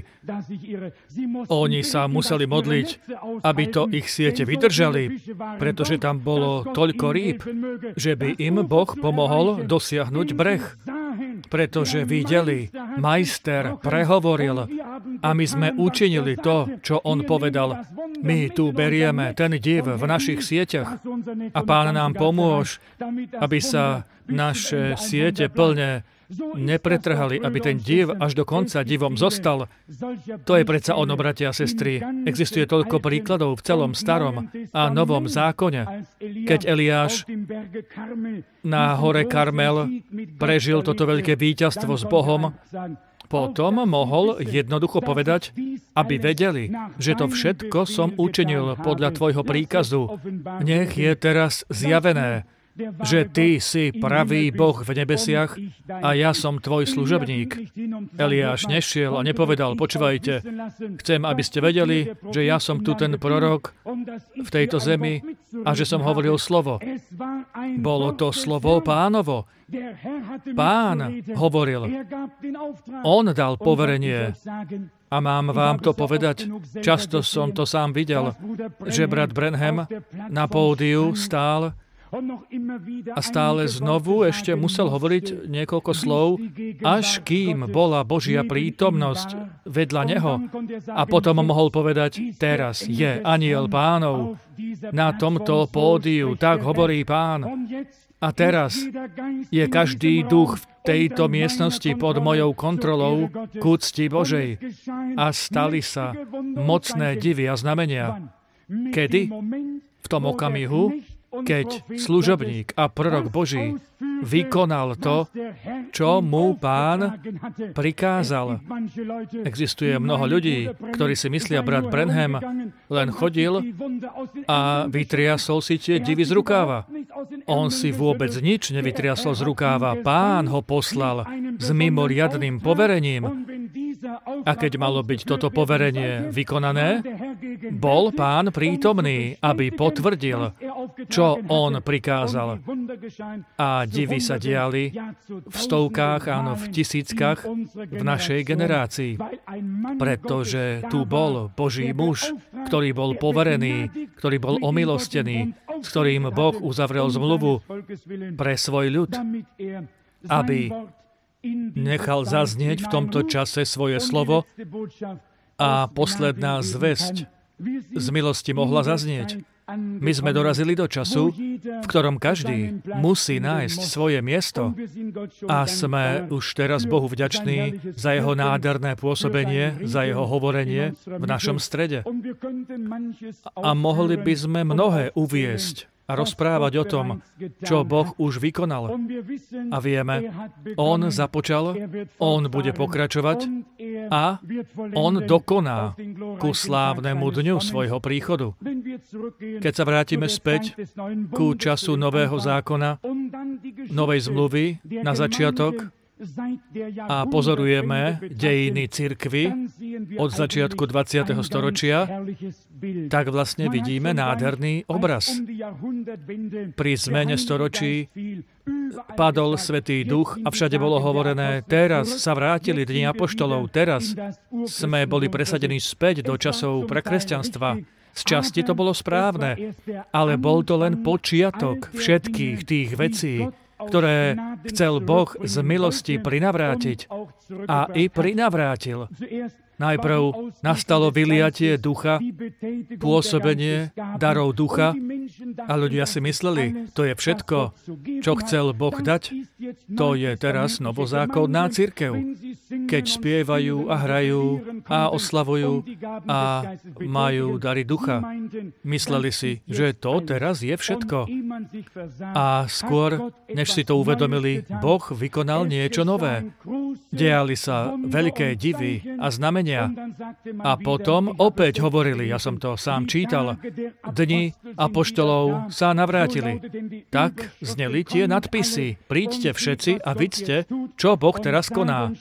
Oni sa museli modliť, aby to ich siete vydržali, pretože tam bolo toľko rýb, že by im Boh pomohol dosiahnuť breh. Pretože videli, majster prehovoril a my sme učinili to, čo on povedal. My tu berieme ten div v našich sieťach a Pán nám pomôž, aby sa naše siete plne nepretrhali, aby ten div až do konca divom zostal. To je predsa ono, bratia a sestry. Existuje toľko príkladov v celom starom a novom zákone. Keď Eliáš na hore Karmel prežil toto veľké víťazstvo s Bohom, Potom mohol jednoducho povedať, aby vedeli, že to všetko som učinil podľa tvojho príkazu. Nech je teraz zjavené, že ty si pravý Boh v nebesiach a ja som tvoj služobník. Eliáš nešiel a nepovedal, počúvajte, chcem, aby ste vedeli, že ja som tu ten prorok v tejto zemi a že som hovoril slovo. Bolo to slovo Pánovo. Pán hovoril. On dal poverenie. A mám vám to povedať, často som to sám videl, že brat Branham na pódiu stál a stále znovu ešte musel hovoriť niekoľko slov, až kým bola Božia prítomnosť vedľa neho. A potom mohol povedať, teraz je anjel Pánov na tomto pódiu, tak hovorí Pán. A teraz je každý duch v tejto miestnosti pod mojou kontrolou k úcti Božej. A stali sa mocné divy a znamenia. Kedy? V tom okamihu, keď služobník a prorok Boží vykonal to, čo mu Pán prikázal. Existuje mnoho ľudí, ktorí si myslia, brat Branham len chodil a vytriasol si tie divy z rukáva. On si vôbec nič nevytriasol z rukáva. Pán ho poslal s mimoriadnym poverením. A keď malo byť toto poverenie vykonané, bol Pán prítomný, aby potvrdil, čo on prikázal. A divy sa diali v stovkách, áno, v tisíckach v našej generácii. Pretože tu bol Boží muž, ktorý bol poverený, ktorý bol omilostený, s ktorým Boh uzavrel zmluvu pre svoj ľud, aby nechal zaznieť v tomto čase svoje slovo a posledná zvesť z milosti mohla zaznieť. My sme dorazili do času, v ktorom každý musí nájsť svoje miesto a sme už teraz Bohu vďační za jeho nádherné pôsobenie, za jeho hovorenie v našom strede. A mohli by sme mnohé uviesť a rozprávať o tom, čo Boh už vykonal. A vieme, on započal, on bude pokračovať a on dokoná ku slávnemu dňu svojho príchodu. Keď sa vrátime späť ku času nového zákona, novej zmluvy na začiatok, a pozorujeme dejiny cirkvi od začiatku 20. storočia, tak vlastne vidíme nádherný obraz. Pri zmene storočí padol Svätý Duch a všade bolo hovorené, teraz sa vrátili dni apoštolov, teraz sme boli presadení späť do časov prekresťanstva. Z časti to bolo správne, ale bol to len počiatok všetkých tých vecí, ktoré chcel Boh z milosti prinavrátiť a i prinavrátil. Najprv nastalo vyliatie ducha, pôsobenie darov ducha a ľudia si mysleli, to je všetko, čo chcel Boh dať. To je teraz novozákonná cirkev. Keď spievajú a hrajú a oslavujú a majú dary ducha. Mysleli si, že to teraz je všetko. A skôr, než si to uvedomili, Boh vykonal niečo nové. Diali sa veľké divy a znamenia. A potom opäť hovorili, ja som to sám čítal, dni apoštolov sa navrátili. Tak zneli tie nadpisy. Príďte všetci a vidzte, čo Boh teraz koná.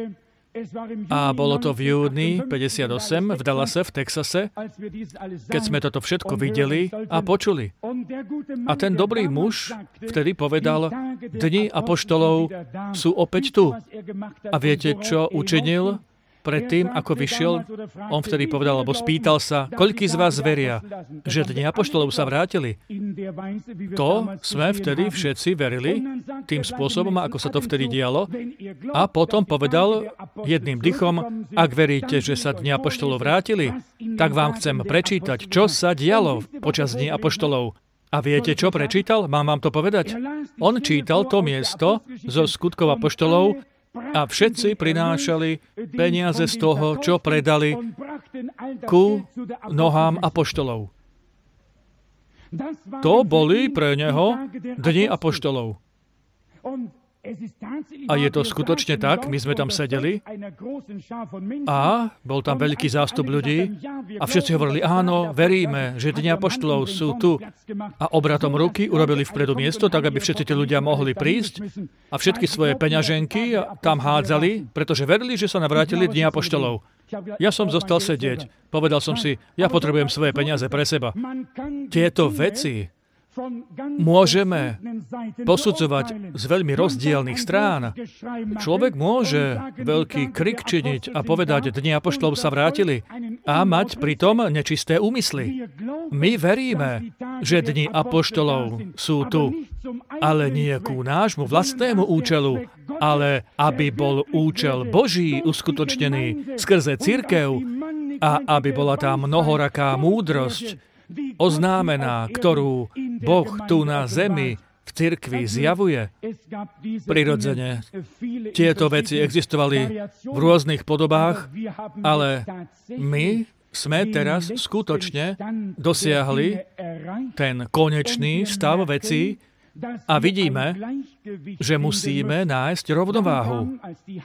A bolo to v júni 58 v Dallase, v Texase, keď sme toto všetko videli a počuli. A ten dobrý muž vtedy povedal, dni apoštolov sú opäť tu. A viete, čo učinil? Predtým, ako vyšiel, on vtedy povedal, alebo spýtal sa, koľký z vás veria, že dni apoštolov sa vrátili. To sme vtedy všetci verili, tým spôsobom, ako sa to vtedy dialo. A potom povedal jedným dychom, ak veríte, že sa dni apoštolov vrátili, tak vám chcem prečítať, čo sa dialo počas dní apoštolov. A viete, čo prečítal? Mám vám to povedať? On čítal to miesto zo skutkov apoštolov, a všetci prinášali peniaze z toho, čo predali ku nohám apoštolov. To boli pre neho dni apoštolov. A je to skutočne tak, my sme tam sedeli a bol tam veľký zástup ľudí a všetci hovorili, áno, veríme, že dni apoštolov sú tu. A obratom ruky urobili vpredu miesto, tak aby všetci tí ľudia mohli prísť a všetky svoje peňaženky tam hádzali, pretože verili, že sa navrátili dni apoštolov. Ja som zostal sedieť. Povedal som si, ja potrebujem svoje peniaze pre seba. Tieto veci môžeme posudzovať z veľmi rozdielnych strán. Človek môže veľký krik činiť a povedať, dni apoštolov sa vrátili a mať pritom nečisté úmysly. My veríme, že dni apoštolov sú tu, ale nie ku nášmu vlastnému účelu, ale aby bol účel Boží uskutočnený skrze cirkev a aby bola tá mnohoraká múdrosť oznámená, ktorú Boh tu na zemi v cirkvi zjavuje. Prirodzene, tieto veci existovali v rôznych podobách, ale my sme teraz skutočne dosiahli ten konečný stav vecí a vidíme, že musíme nájsť rovnováhu.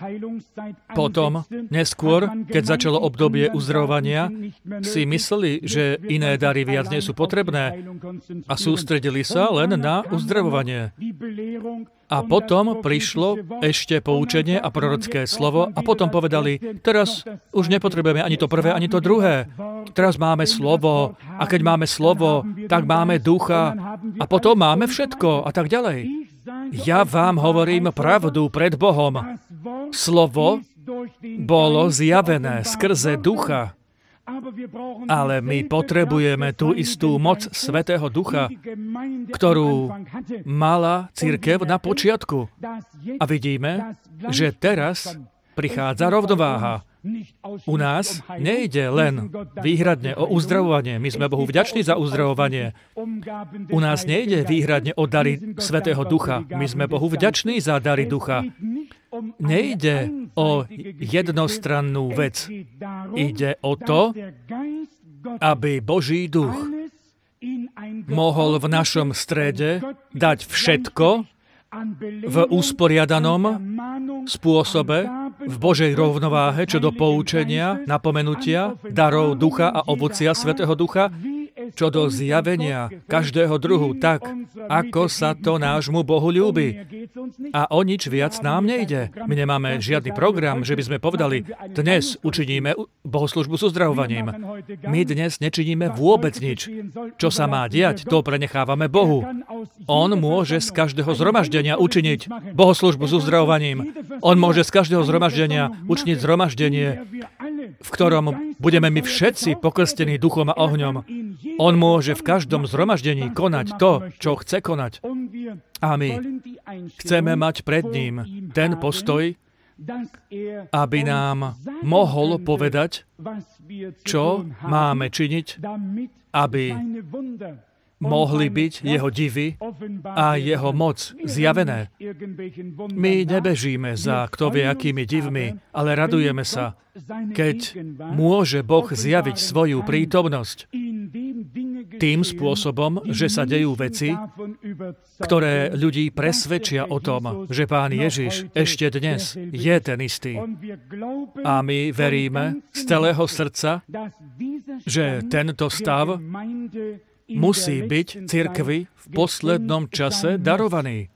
Potom, neskôr, keď začalo obdobie uzdravovania, si mysleli, že iné dary viac nie sú potrebné a sústredili sa len na uzdravovanie. A potom prišlo ešte poučenie a prorocké slovo a potom povedali, teraz už nepotrebujeme ani to prvé, ani to druhé. Teraz máme slovo a keď máme slovo, tak máme ducha a potom máme všetko a tak ďalej. Ja vám hovorím pravdu pred Bohom. Slovo bolo zjavené skrze ducha. Ale my potrebujeme tú istú moc Svätého Ducha, ktorú mala cirkev na počiatku. A vidíme, že teraz prichádza rovnováha. U nás nejde len výhradne o uzdravovanie. My sme Bohu vďační za uzdravovanie. U nás nejde výhradne o dary Svätého Ducha. My sme Bohu vďační za dary Ducha. Nejde o jednostrannú vec. Ide o to, aby Boží duch mohol v našom strede dať všetko v usporiadanom spôsobe, v Božej rovnováhe, čo do poučenia, napomenutia, darov ducha a ovocia Svätého Ducha, čo do zjavenia každého druhu, tak, ako sa to nášmu Bohu ľúbi. A o nič viac nám nejde. My nemáme žiadny program, že by sme povedali, dnes učiníme bohoslužbu s uzdravovaním. My dnes nečiníme vôbec nič. Čo sa má diať, to prenechávame Bohu. On môže z každého zhromaždenia učiniť bohoslužbu s uzdravovaním. On môže z každého zhromaždenia učiniť zhromaždenie, v ktorom budeme my všetci pokrstení duchom a ohňom. On môže v každom zhromaždení konať to, čo chce konať. A my chceme mať pred ním ten postoj, aby nám mohol povedať, čo máme činiť, aby mohli byť jeho divy a jeho moc zjavené. My nebežíme za kto vie akými divmi, ale radujeme sa, keď môže Boh zjaviť svoju prítomnosť tým spôsobom, že sa dejú veci, ktoré ľudí presvedčia o tom, že Pán Ježiš ešte dnes je ten istý. A my veríme z celého srdca, že tento stav musí byť cirkvi v poslednom čase darovaný.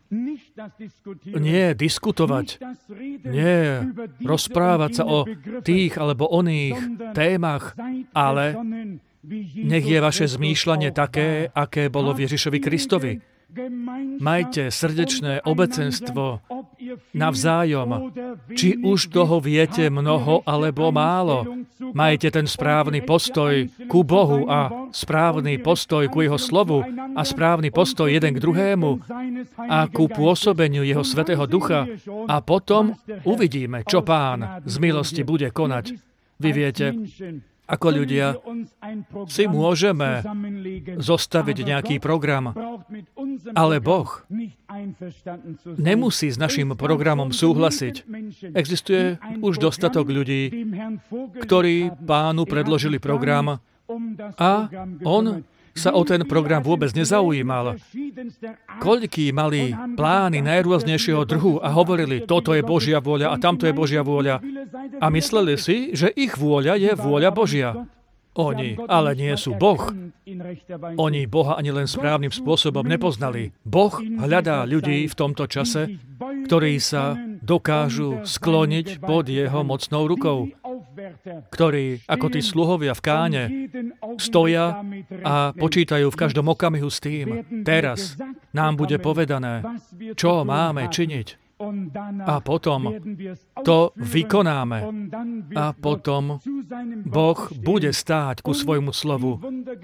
Nie diskutovať, nie rozprávať sa o tých alebo oných témach, ale nech je vaše zmýšľanie také, aké bolo v Ježišovi Kristovi. Majte srdečné obecenstvo navzájom. Či už toho viete mnoho alebo málo. Majte ten správny postoj ku Bohu a správny postoj ku Jeho slovu a správny postoj jeden k druhému a ku pôsobeniu Jeho Svätého Ducha a potom uvidíme, čo Pán z milosti bude konať. Vy viete, ako ľudia si môžeme zostaviť nejaký program, ale Boh nemusí s našim programom súhlasiť. Existuje už dostatok ľudí, ktorí Pánu predložili program a on sa o ten program vôbec nezaujímal. Koľkí mali plány najrôznejšieho druhu a hovorili, toto je Božia vôľa a tamto je Božia vôľa. A mysleli si, že ich vôľa je vôľa Božia. Oni ale nie sú Boh. Oni Boha ani len správnym spôsobom nepoznali. Boh hľadá ľudí v tomto čase, ktorí sa dokážu skloniť pod jeho mocnou rukou, ktorí, ako tí sluhovia v Káne, stoja a počítajú v každom okamihu s tým. Teraz nám bude povedané, čo máme činiť. A potom to vykonáme. A potom Boh bude stáť ku svojmu slovu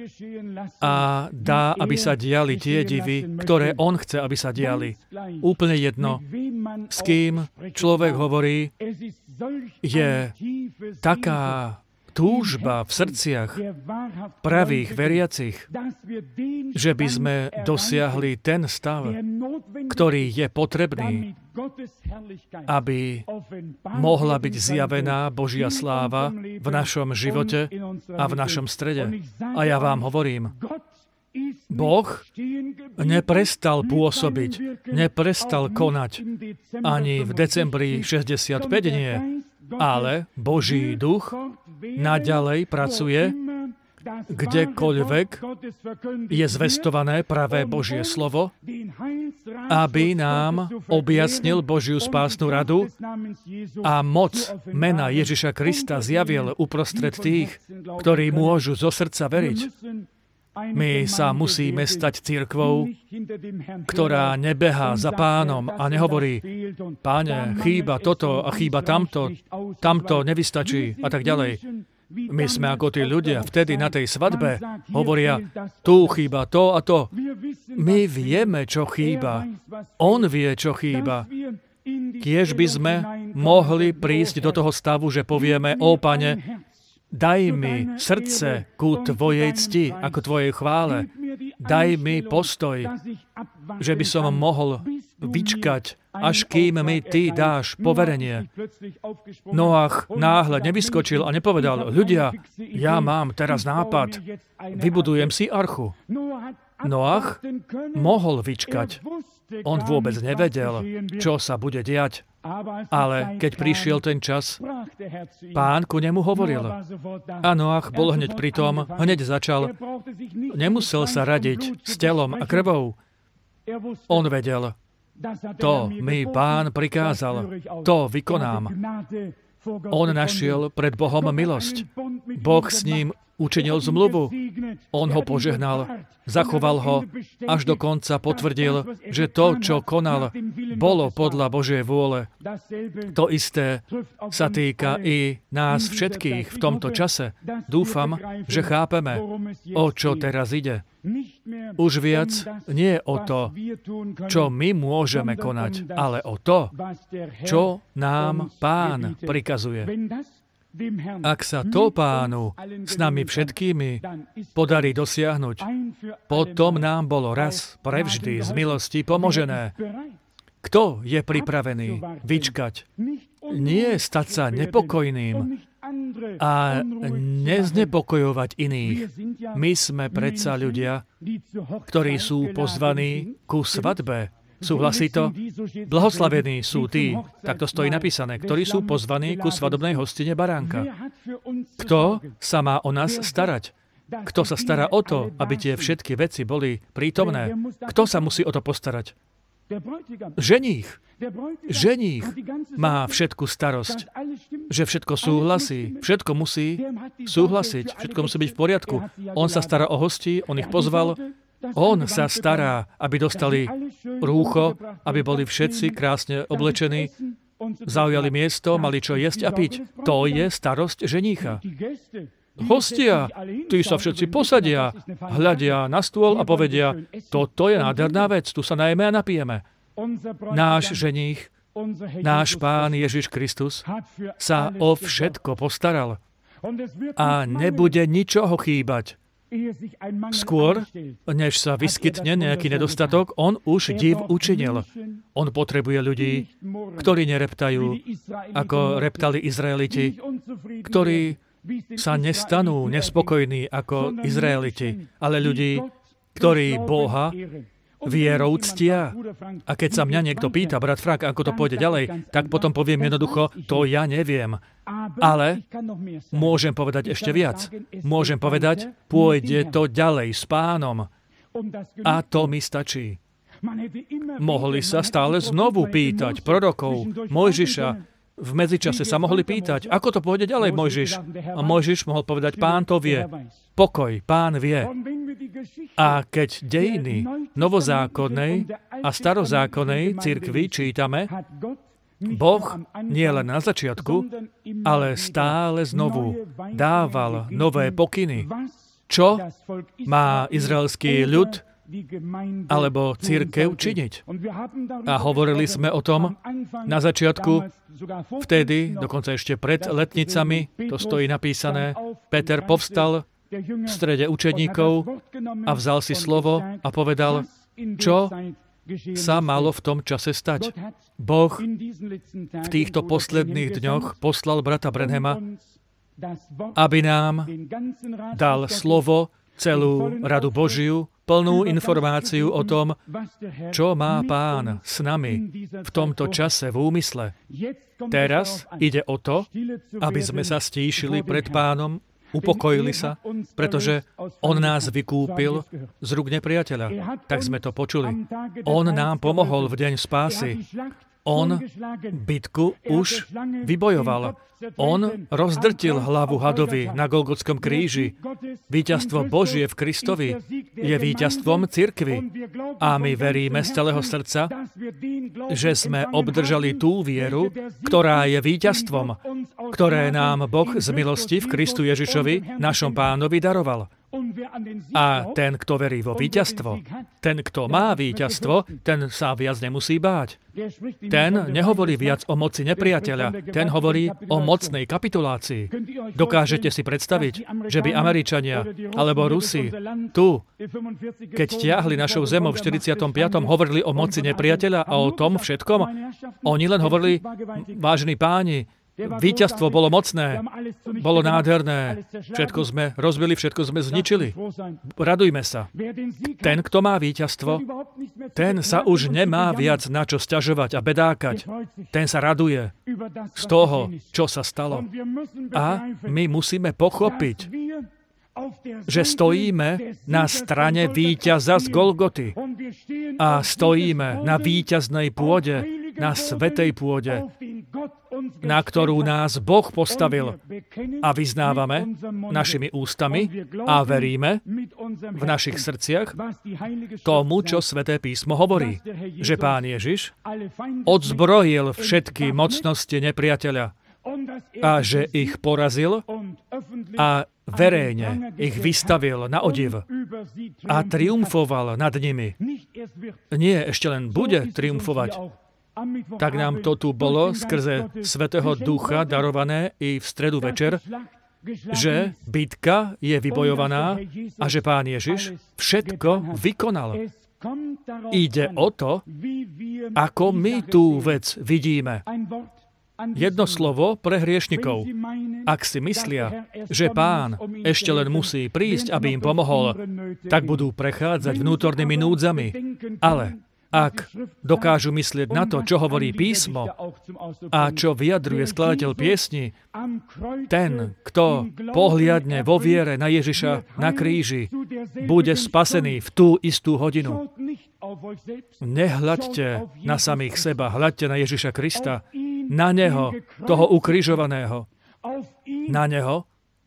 a dá, aby sa diali tie divy, ktoré on chce, aby sa diali. Úplne jedno, s kým človek hovorí, je taká túžba v srdciach pravých veriacich, že by sme dosiahli ten stav, ktorý je potrebný, aby mohla byť zjavená Božia sláva v našom živote a v našom strede. A ja vám hovorím, Boh neprestal pôsobiť, neprestal konať ani v decembri 65 nie, ale Boží duch naďalej pracuje, kdekoľvek je zvestované pravé Božie slovo, aby nám objasnil Božiu spásnu radu a moc mena Ježiša Krista zjavil uprostred tých, ktorí môžu zo srdca veriť. My sa musíme stať cirkvou, ktorá nebehá za Pánom a nehovorí, Páne, chýba toto a chýba tamto, tamto nevystačí a tak ďalej. My sme ako tí ľudia vtedy na tej svadbe hovoria, tu chýba to a to. My vieme, čo chýba. On vie, čo chýba. Kiež by sme mohli prísť do toho stavu, že povieme, ó Pane, daj mi srdce ku Tvojej cti, ako Tvojej chvále. Daj mi postoj, že by som mohol vyčkať, až kým mi Ty dáš poverenie. Noach náhle nevyskočil a nepovedal, ľudia, ja mám teraz nápad, vybudujem si archu. Noach mohol vyčkať. On vôbec nevedel, čo sa bude diať. Ale keď prišiel ten čas, Pán ku nemu hovoril. A Noach bol hneď pri tom, hneď začal. Nemusel sa radiť s telom a krvou. On vedel, to mi Pán prikázal, to vykonám. On našiel pred Bohom milosť. Boh s ním učinil zmluvu. On ho požehnal, zachoval ho, až do konca potvrdil, že to, čo konal, bolo podľa Božej vôle. To isté sa týka i nás všetkých v tomto čase. Dúfam, že chápeme, o čo teraz ide. Už viac nie o to, čo my môžeme konať, ale o to, čo nám Pán prikazuje. Ak sa to Pánu s nami všetkými podarí dosiahnuť, potom nám bolo raz prevždy z milosti pomožené. Kto je pripravený vyčkať? Nie stať sa nepokojným a neznepokojovať iných. My sme predsa ľudia, ktorí sú pozvaní ku svadbe. Súhlasí to? Blahoslavení sú tí, tak to stojí napísané, ktorí sú pozvaní ku svadobnej hostine baránka. Kto sa má o nás starať? Kto sa stará o to, aby tie všetky veci boli prítomné? Kto sa musí o to postarať? Ženích. Ženích má všetku starosť, že všetko súhlasí, všetko musí súhlasiť, všetko musí byť v poriadku. On sa stará o hostí, on ich pozval, on sa stará, aby dostali rúcho, aby boli všetci krásne oblečení, zaujali miesto, mali čo jesť a piť. To je starosť ženícha. Hostia, tí sa všetci posadia, hľadia na stôl a povedia, toto je nádherná vec, tu sa najeme a napijeme. Náš ženích, náš Pán Ježiš Kristus sa o všetko postaral a nebude ničoho chýbať. Skôr, než sa vyskytne nejaký nedostatok, on už div učinil. On potrebuje ľudí, ktorí nereptajú, ako reptali Izraeliti, ktorí sa nestanú nespokojní ako Izraeliti, ale ľudí, ktorí Boha vierou ctia. A keď sa mňa niekto pýta, brat Frank, ako to pôjde ďalej, tak potom poviem jednoducho, to ja neviem. Ale môžem povedať ešte viac. Môžem povedať, pôjde to ďalej s Pánom. A to mi stačí. Mohli sa stále znovu pýtať prorokov, Mojžiša. V medzičase sa mohli pýtať, ako to pôjde ďalej, Mojžiš. A Mojžiš mohol povedať, Pán to vie. Pokoj, Pán vie. A keď dejiny novozákonnej a starozákonnej cirkvi čítame, Boh nie len na začiatku, ale stále znovu dával nové pokyny. Čo má izraelský ľud alebo cirkev činiť? A hovorili sme o tom na začiatku, vtedy, dokonca ešte pred letnicami, to stojí napísané, Peter povstal v strede učeníkov a vzal si slovo a povedal, čo sa malo v tom čase stať. Boh v týchto posledných dňoch poslal brata Branhama, aby nám dal slovo, celú radu Božiu, plnú informáciu o tom, čo má Pán s nami v tomto čase v úmysle. Teraz ide o to, aby sme sa stíšili pred Pánom, upokojili sa, pretože On nás vykúpil z rúk nepriateľa. Tak sme to počuli. On nám pomohol v deň spásy. On bitku už vybojoval. On rozdrtil hlavu hadovi na Golgotskom kríži. Víťazstvo Božie v Kristovi je víťazstvom cirkvi. A my veríme z celého srdca, že sme obdržali tú vieru, ktorá je víťazstvom, ktoré nám Boh z milosti v Kristu Ježišovi, našom Pánovi, daroval. A ten, kto verí vo víťazstvo, ten, kto má víťazstvo, ten sa viac nemusí báť. Ten nehovorí viac o moci nepriateľa, ten hovorí o mocnej kapitulácii. Dokážete si predstaviť, že by Američania alebo Rusi tu, keď tiahli našou zemou v 45. hovorili o moci nepriateľa a o tom všetkom? Oni len hovorili, vážení páni, víťazstvo bolo mocné, bolo nádherné, všetko sme rozbili, všetko sme zničili. Radujme sa. Ten, kto má víťazstvo, ten sa už nemá viac na čo sťažovať a bedákať. Ten sa raduje z toho, čo sa stalo. A my musíme pochopiť, že stojíme na strane víťaza z Golgoty a stojíme na víťaznej pôde, na svätej pôde, na ktorú nás Boh postavil. A vyznávame našimi ústami a veríme v našich srdciach tomu, čo Sväté písmo hovorí, že Pán Ježiš odzbrojil všetky mocnosti nepriateľa a že ich porazil a verejne ich vystavil na odiv a triumfoval nad nimi. Nie, ešte len bude triumfovať. Tak nám to tu bolo skrze Svätého Ducha darované i v stredu večer, že bitka je vybojovaná a že Pán Ježiš všetko vykonal. Ide o to, ako my tú vec vidíme. Jedno slovo pre hriešnikov. Ak si myslia, že Pán ešte len musí prísť, aby im pomohol, tak budú prechádzať vnútornými núdzami. Ale ak dokážu myslieť na to, čo hovorí písmo a čo vyjadruje skladateľ piesni, ten, kto pohliadne vo viere na Ježiša na kríži, bude spasený v tú istú hodinu. Nehľaďte na samých seba, hľaďte na Ježiša Krista, na Neho, toho ukrižovaného, na Neho,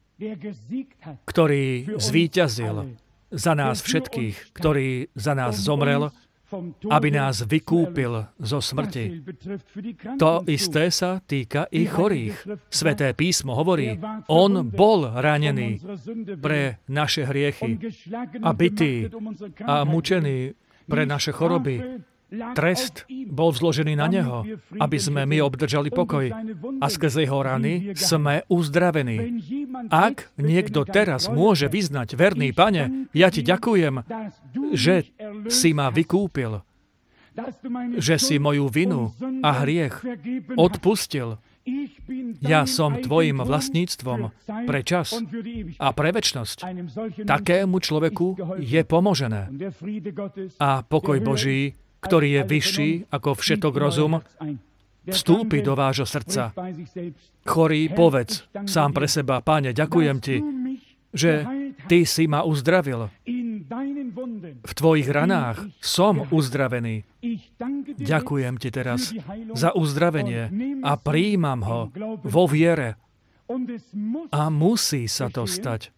ktorý zvíťazil za nás všetkých, ktorý za nás zomrel, aby nás vykúpil zo smrti. To isté sa týka i chorých. Sväté písmo hovorí, on bol ranený pre naše hriechy a bitý a mučený pre naše choroby. Trest bol vzložený na neho, aby sme my obdržali pokoj. A skrze jeho rany sme uzdravení. Ak niekto teraz môže vyznať, verný Pane, ja ti ďakujem, že si ma vykúpil, že si moju vinu a hriech odpustil, Ja som tvojim vlastníctvom pre čas a pre večnosť. Takému človeku je pomožené. A pokoj Boží, ktorý je vyšší ako všetok rozum, vstúpi do vášho srdca. Chorý, povedz sám pre seba: Páne, ďakujem ti, že ty si ma uzdravil. V tvojich ranách som uzdravený. Ďakujem ti teraz za uzdravenie a prijímam ho vo viere. A musí sa to stať,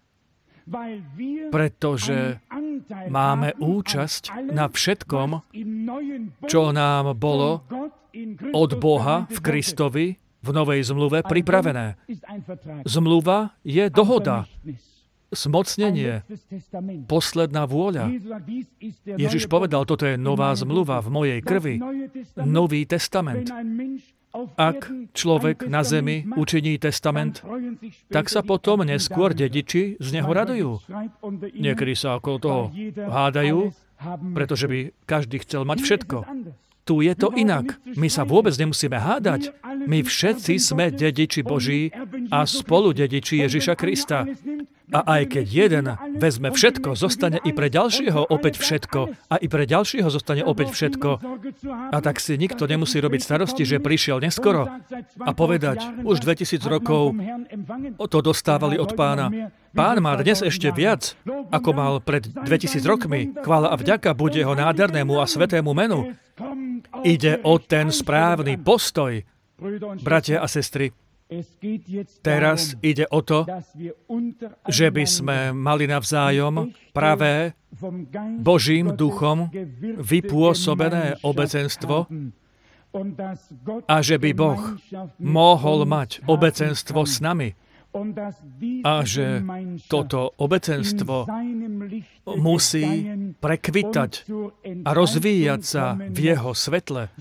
pretože máme účasť na všetkom, čo nám bolo od Boha v Kristovi v Novej zmluve pripravené. Zmluva je dohoda, zmocnenie, posledná vôľa. Ježiš povedal, toto je nová zmluva v mojej krvi, nový testament. Ak človek na zemi učiní testament, tak sa potom neskôr dediči z neho radujú. Niekedy sa okolo toho hádajú, pretože by každý chcel mať všetko. Tu je to inak. My sa vôbec nemusíme hádať. My všetci sme dediči Boží a spolu dediči Ježiša Krista. A aj keď jeden vezme všetko, zostane i pre ďalšieho opäť všetko. A i pre ďalšieho zostane opäť všetko. A tak si nikto nemusí robiť starosti, že prišiel neskoro. A povedať, už 2000 rokov to dostávali od Pána. Pán má dnes ešte viac, ako mal pred 2000 rokmi. Chvála a vďaka buď jeho nádhernému a svetému menu. Ide o ten správny postoj. Bratia a sestry, teraz ide o to, že by sme mali navzájom pravé, Božím duchom vypôsobené obecenstvo a že by Boh mohol mať obecenstvo s nami. A že toto obecenstvo musí prekvitať a rozvíjať sa v jeho svetle.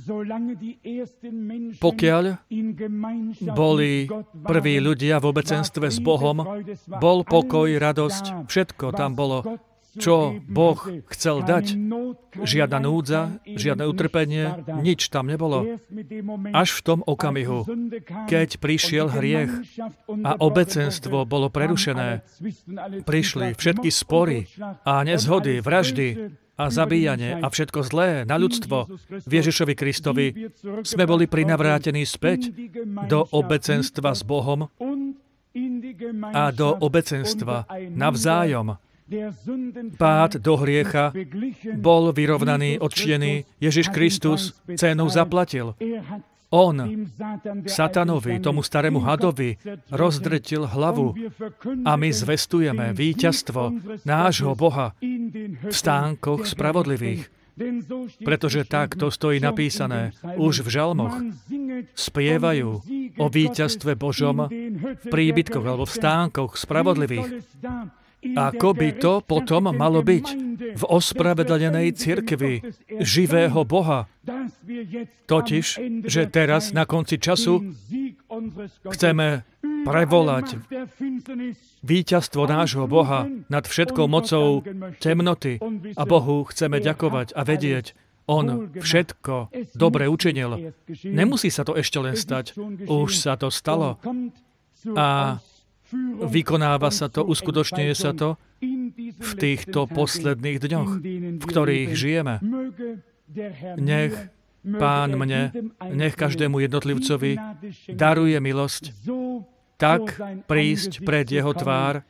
Pokiaľ boli prví ľudia v obecenstve s Bohom, bol pokoj, radosť, všetko tam bolo, čo Boh chcel dať. Žiadna núdza, žiadne utrpenie, nič tam nebolo. Až v tom okamihu, keď prišiel hriech a obecenstvo bolo prerušené, prišli všetky spory a nezhody, vraždy a zabíjanie a všetko zlé na ľudstvo v Ježišovi Kristovi, sme boli prinavrátení späť do obecenstva s Bohom a do obecenstva navzájom. Pád do hriecha bol vyrovnaný, odčtený. Ježiš Kristus cenu zaplatil. On satanovi, tomu starému hadovi, rozdrtil hlavu a my zvestujeme víťazstvo nášho Boha v stánkoch spravodlivých. Pretože takto stojí napísané už v žalmoch. Spievajú o víťazstve Božom v príbytkoch alebo v stánkoch spravodlivých. Ako by to potom malo byť v ospravedlnenej cirkvi živého Boha? Totiž, že teraz na konci času chceme prevolať víťazstvo nášho Boha nad všetkou mocou temnoty a Bohu chceme ďakovať a vedieť, on všetko dobre učinil. Nemusí sa to ešte len stať. Už sa to stalo. A vykonáva sa to, uskutočňuje sa to v týchto posledných dňoch, v ktorých žijeme. Nech Pán mne, nech každému jednotlivcovi daruje milosť, tak prísť pred jeho tvár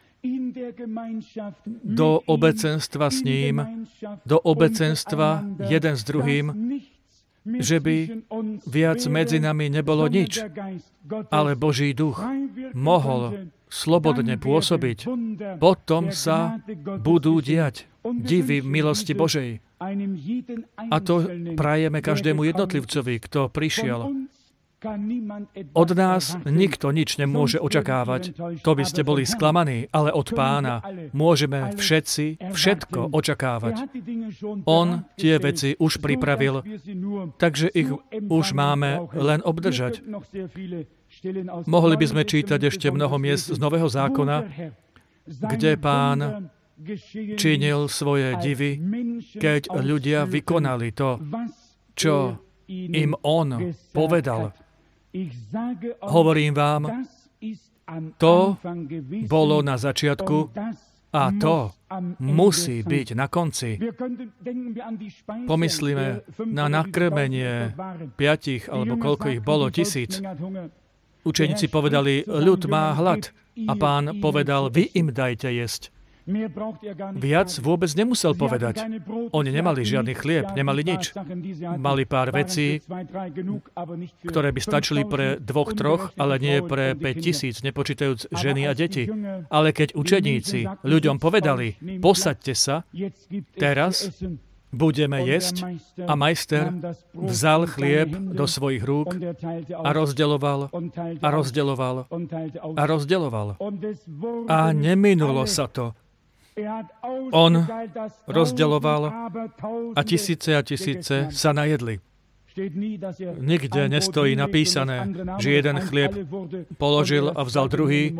do obecenstva s ním, do obecenstva jeden s druhým, že by viac medzi nami nebolo nič, ale Boží duch mohol slobodne pôsobiť. Potom sa budú diať divy milosti Božej. A to prajeme každému jednotlivcovi, kto prišiel. Od nás nikto nič nemôže očakávať. To by ste boli sklamaní, ale od Pána môžeme všetci všetko očakávať. On tie veci už pripravil, takže ich už máme len obdržať. Mohli by sme čítať ešte mnoho miest z Nového zákona, kde Pán činil svoje divy, keď ľudia vykonali to, čo im on povedal. Hovorím vám, to bolo na začiatku a to musí byť na konci. Pomyslíme na nakrmenie 5 alebo koľko ich bolo, 1000. Učeníci povedali, ľud má hlad. A Pán povedal, vy im dajte jesť. Viac vôbec nemusel povedať. Oni nemali žiadny chlieb, nemali nič. Mali pár vecí, ktoré by stačili pre 2-3, ale nie pre 5 000, nepočítajúc ženy a deti. Ale keď učeníci ľuďom povedali, posaďte sa, teraz budeme jesť, a majster vzal chlieb do svojich rúk a rozdeľoval a rozdeľoval a rozdeľoval. A neminulo sa to. On rozdeľoval a tisíce sa najedli. Nikde nestojí napísané, že jeden chlieb položil a vzal druhý.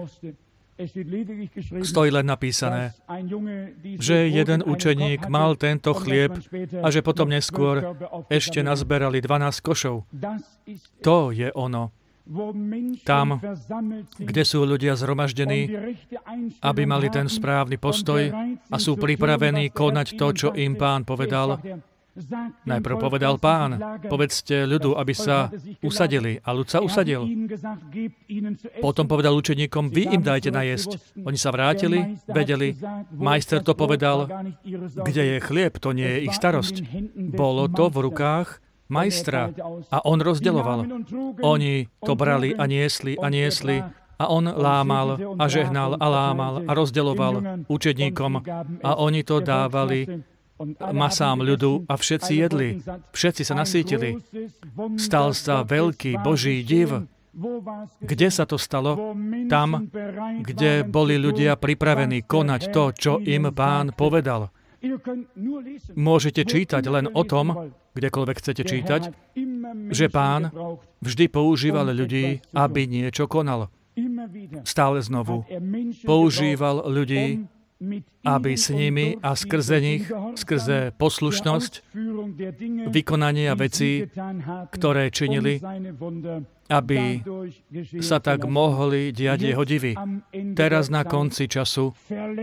Stojí len napísané, že jeden učeník mal tento chlieb a že potom neskôr ešte nazberali 12 košov. To je ono. Tam, kde sú ľudia zhromaždení, aby mali ten správny postoj a sú pripravení konať to, čo im Pán povedal. Najprv povedal Pán, povedzte ľudu, aby sa usadili. A ľud sa usadil. Potom povedal učeníkom, vy im dajte najesť. Oni sa vrátili, vedeli, majster to povedal, kde je chlieb, to nie je ich starosť. Bolo to v rukách majstra a on rozdeľoval. Oni to brali a niesli a on lámal a žehnal a lámal a rozdeľoval učeníkom a oni to dávali masám ľudu a všetci jedli. Všetci sa nasýtili. Stal sa veľký Boží div. Kde sa to stalo? Tam, kde boli ľudia pripravení konať to, čo im Pán povedal. Môžete čítať len o tom, kdekoľvek chcete čítať, že Pán vždy používal ľudí, aby niečo konal. Stále znovu. Používal ľudí, aby s nimi a skrze nich, skrze poslušnosť, vykonania vecí, ktoré činili, aby sa tak mohli diať jeho divy. Teraz na konci času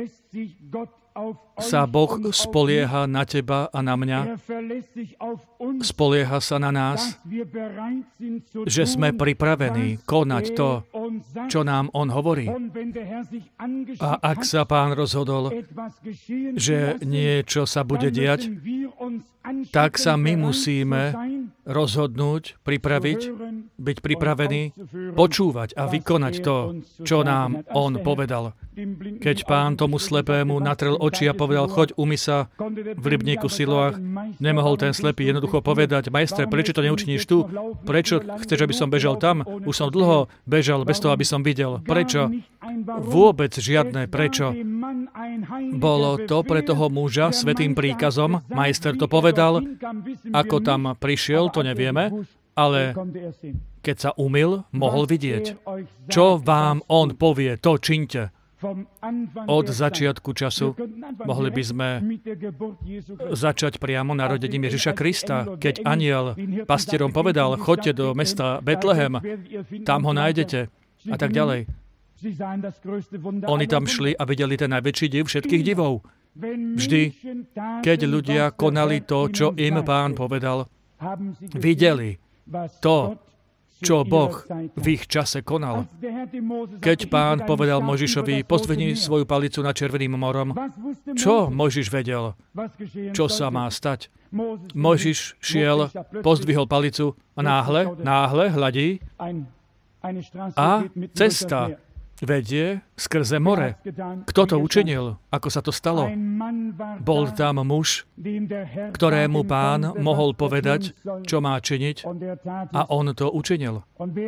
sa Boh spolieha na teba a na mňa, spolieha sa na nás, že sme pripravení konať to, čo nám On hovorí. A ak sa Pán rozhodol, že niečo sa bude diať, tak sa my musíme rozhodnúť, pripraviť, byť pripravení, počúvať a vykonať to, čo nám On povedal. Keď Pán tomu slepému natrel oči a povedal, choď, umy sa v rybníku Siloách, nemohol ten slepý jednoducho povedať, majstre, prečo to neučiníš tu? Prečo chceš, aby som bežal tam? Už som dlho bežal bez toho, aby som videl. Prečo? Vôbec žiadne prečo. Bolo to pre toho muža svätým príkazom, majster to povedal, ako tam prišiel, to nevieme, ale keď sa umyl, mohol vidieť. Čo vám On povie, to čiňte. Od začiatku času mohli by sme začať priamo narodením Ježiša Krista. Keď anjel pastierom povedal, choďte do mesta Betlehem, tam ho nájdete a tak ďalej. Oni tam šli a videli ten najväčší div všetkých divov. Vždy, keď ľudia konali to, čo im Pán povedal, videli to, čo Boh v ich čase konal. Keď Pán povedal Mojžišovi, pozdvihni svoju palicu nad Červeným morom, čo Mojžiš vedel? Čo sa má stať? Mojžiš šiel, pozdvihol palicu a náhle hľadí a cesta vedie skrze more. Kto to učinil? Ako sa to stalo? Bol tam muž, ktorému Pán mohol povedať, čo má činiť, a on to učinil.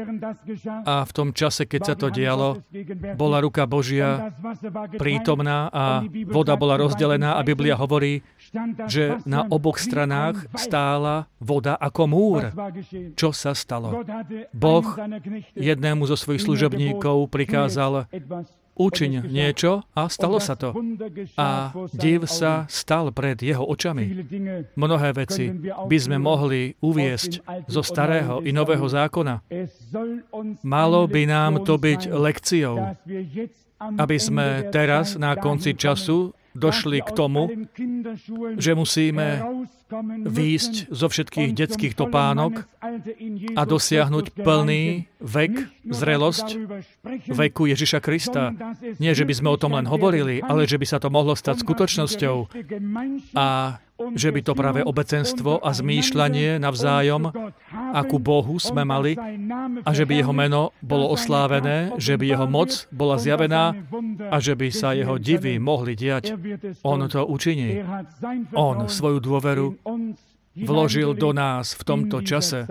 A v tom čase, keď sa to dialo, bola ruka Božia prítomná a voda bola rozdelená a Biblia hovorí, že na oboch stranách stála voda ako múr. Čo sa stalo? Boh jednému zo svojich služobníkov prikázal, učiň niečo a stalo sa to. A div sa stal pred jeho očami. Mnohé veci by sme mohli uviesť zo starého i nového zákona. Malo by nám to byť lekciou, aby sme teraz na konci času došli k tomu, že musíme výjsť zo všetkých detských topánok a dosiahnuť plný vek, zrelosť veku Ježiša Krista. Nie, že by sme o tom len hovorili, ale že by sa to mohlo stať skutočnosťou a že by to práve obecenstvo a zmýšľanie navzájom, akú Bohu sme mali a že by jeho meno bolo oslávené, že by jeho moc bola zjavená a že by sa jeho divy mohli diať. On to učiní. On svoju dôveru vložil do nás v tomto čase.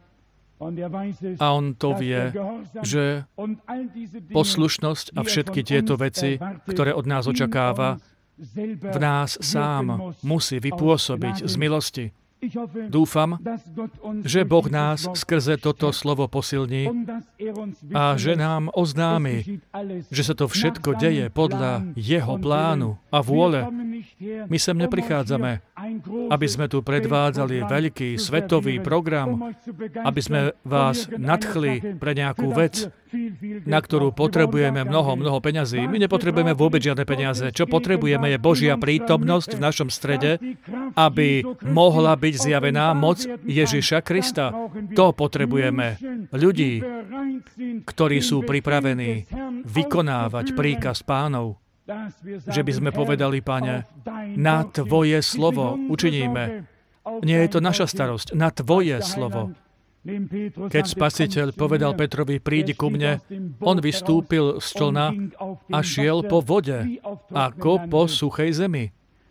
A on to vie, že poslušnosť a všetky tieto veci, ktoré od nás očakáva, v nás sám musí vypôsobiť z milosti. Dúfam, že Boh nás skrze toto slovo posilní a že nám oznámi, že sa to všetko deje podľa jeho plánu a vôle. My sem neprichádzame, aby sme tu predvádzali veľký svetový program, aby sme vás nadchli pre nejakú vec, na ktorú potrebujeme mnoho peňazí. My nepotrebujeme vôbec žiadne peniaze. Čo potrebujeme je Božia prítomnosť v našom strede, aby mohla byť zjavená moc Ježiša Krista. To potrebujeme. Ľudí, ktorí sú pripravení vykonávať príkaz Pánov. Že by sme povedali, Pane, na Tvoje slovo učiníme. Nie je to naša starosť, na Tvoje slovo. Keď Spasiteľ povedal Petrovi, prídi ku mne, on vystúpil z člna a šiel po vode, ako po suchej zemi.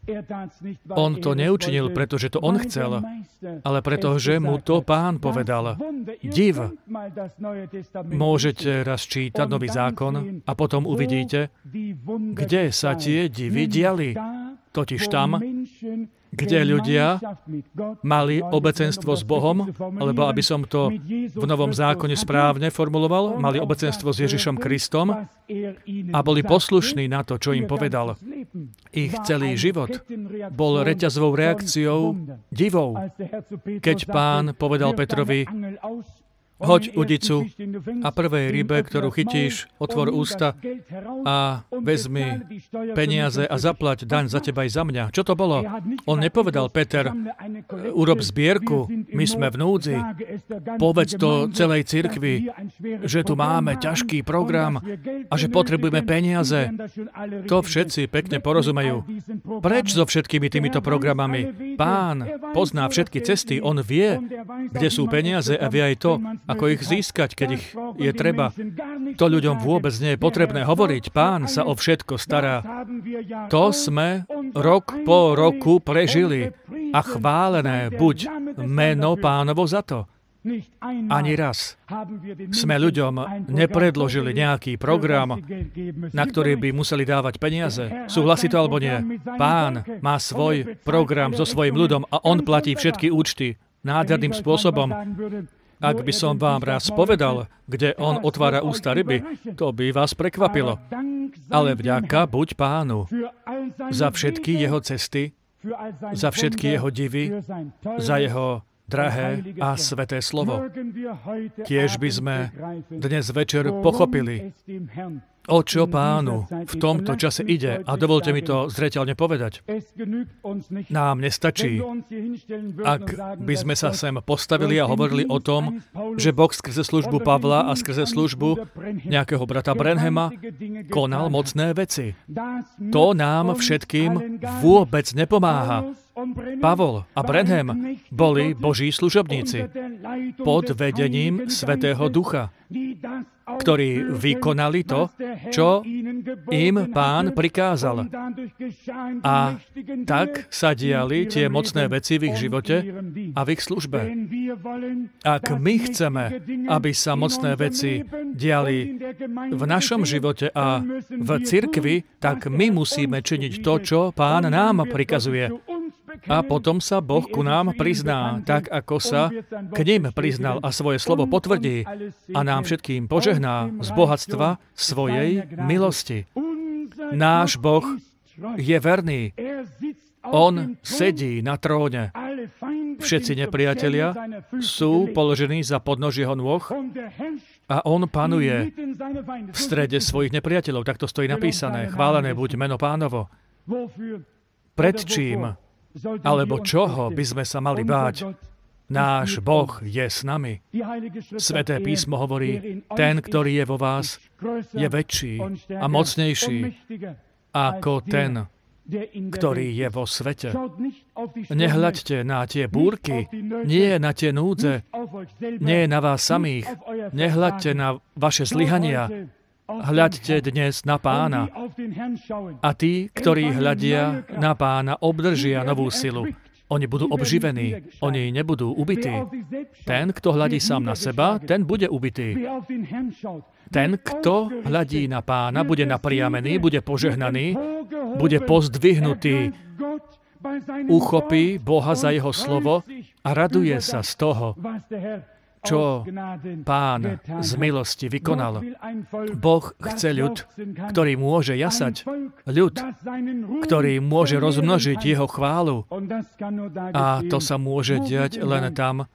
On to neučinil, pretože to on chcel, ale pretože mu to Pán povedal. Div. Môžete raz čítať Nový zákon a potom uvidíte, kde sa tie divy diali. Totiž tam, kde ľudia mali obecenstvo s Bohom, alebo aby som to v Novom zákone správne formuloval, mali obecenstvo s Ježišom Kristom a boli poslušní na to, čo im povedal. Ich celý život bol reťazovou reakciou divov. Keď Pán povedal Petrovi, hoď udicu a prvej rybe, ktorú chytíš, otvor ústa a vezmi peniaze a zaplať daň za teba aj za mňa. Čo to bolo? On nepovedal, Peter, urob zbierku, my sme v núdzi. Povedz to celej cirkvi, že tu máme ťažký program a že potrebujeme peniaze. To všetci pekne porozumejú. Preč so všetkými týmito programami? Pán pozná všetky cesty, on vie, kde sú peniaze a vie aj to, ako ich získať, keď ich je treba. To ľuďom vôbec nie je potrebné hovoriť. Pán sa o všetko stará. To sme rok po roku prežili a chválené buď meno Pánovo za to. Ani raz sme ľuďom nepredložili nejaký program, na ktorý by museli dávať peniaze. Súhlasí to alebo nie? Pán má svoj program so svojím ľudom a on platí všetky účty nádherným spôsobom. Ak by som vám raz povedal, kde on otvára ústa ryby, to by vás prekvapilo. Ale vďaka buď Pánu za všetky jeho cesty, za všetky jeho divy, za jeho drahé a sveté slovo. Tiež by sme dnes večer pochopili, o čo Pánu v tomto čase ide. A dovolte mi to zreteľne povedať. Nám nestačí, ak by sme sa sem postavili a hovorili o tom, že Boh skrze službu Pavla a skrze službu nejakého brata Branhama konal mocné veci. To nám všetkým vôbec nepomáha. Pavol a Branham boli Boží služobníci pod vedením Svätého Ducha, ktorí vykonali to, čo im Pán prikázal. A tak sa diali tie mocné veci v ich živote a v ich službe. Ak my chceme, aby sa mocné veci diali v našom živote a v cirkvi, tak my musíme činiť to, čo Pán nám prikazuje. A potom sa Boh ku nám prizná, tak ako sa k ním priznal a svoje slovo potvrdí a nám všetkým požehná z bohatstva svojej milosti. Náš Boh je verný. On sedí na tróne. Všetci nepriatelia sú položení za podnož jeho nôh a on panuje v strede svojich nepriateľov. Tak to stojí napísané. Chválené buď meno Pánovo. Pred čím alebo čoho by sme sa mali báť? Náš Boh je s nami. Sveté písmo hovorí, ten, ktorý je vo vás, je väčší a mocnejší ako ten, ktorý je vo svete. Nehľaďte na tie búrky, nie na tie núdze, nie na vás samých. Nehľaďte na vaše zlyhania. Hľaďte dnes na Pána. A tí, ktorí hľadia na Pána, obdržia novú silu. Oni budú obživení, oni nebudú ubití. Ten, kto hľadí sám na seba, ten bude ubitý. Ten, kto hľadí na Pána, bude napriamený, bude požehnaný, bude pozdvihnutý, uchopí Boha za jeho slovo a raduje sa z toho, čo Pán z milosti vykonal. Boh chce ľud, ktorý môže jasať. Ľud, ktorý môže rozmnožiť jeho chválu. A to sa môže diať len tam,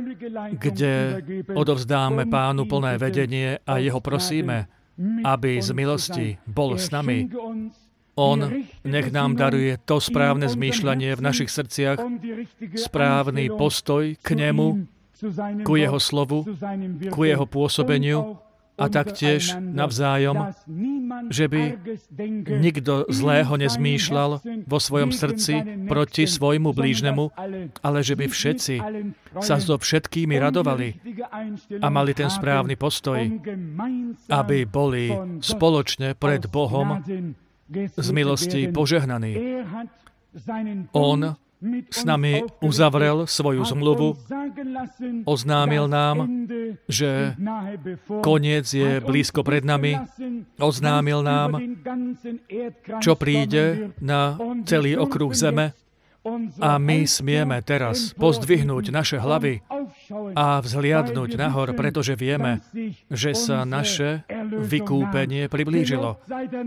kde odovzdáme Pánu plné vedenie a jeho prosíme, aby z milosti bol s nami. On nech nám daruje to správne zmýšľanie v našich srdciach, správny postoj k nemu, ku jeho slovu, ku jeho pôsobeniu a taktiež navzájom, že by nikto zlého nezmýšľal vo svojom srdci proti svojmu blížnemu, ale že by všetci sa so všetkými radovali a mali ten správny postoj, aby boli spoločne pred Bohom z milosti požehnaní. On s nami uzavrel svoju zmluvu, oznámil nám, že koniec je blízko pred nami, oznámil nám, čo príde na celý okruh zeme a my smieme teraz pozdvihnúť naše hlavy a vzhliadnúť nahor, pretože vieme, že sa naše vykúpenie priblížilo.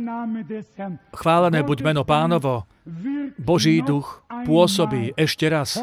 Chválené buď meno Pánovo. Boží duch pôsobí ešte raz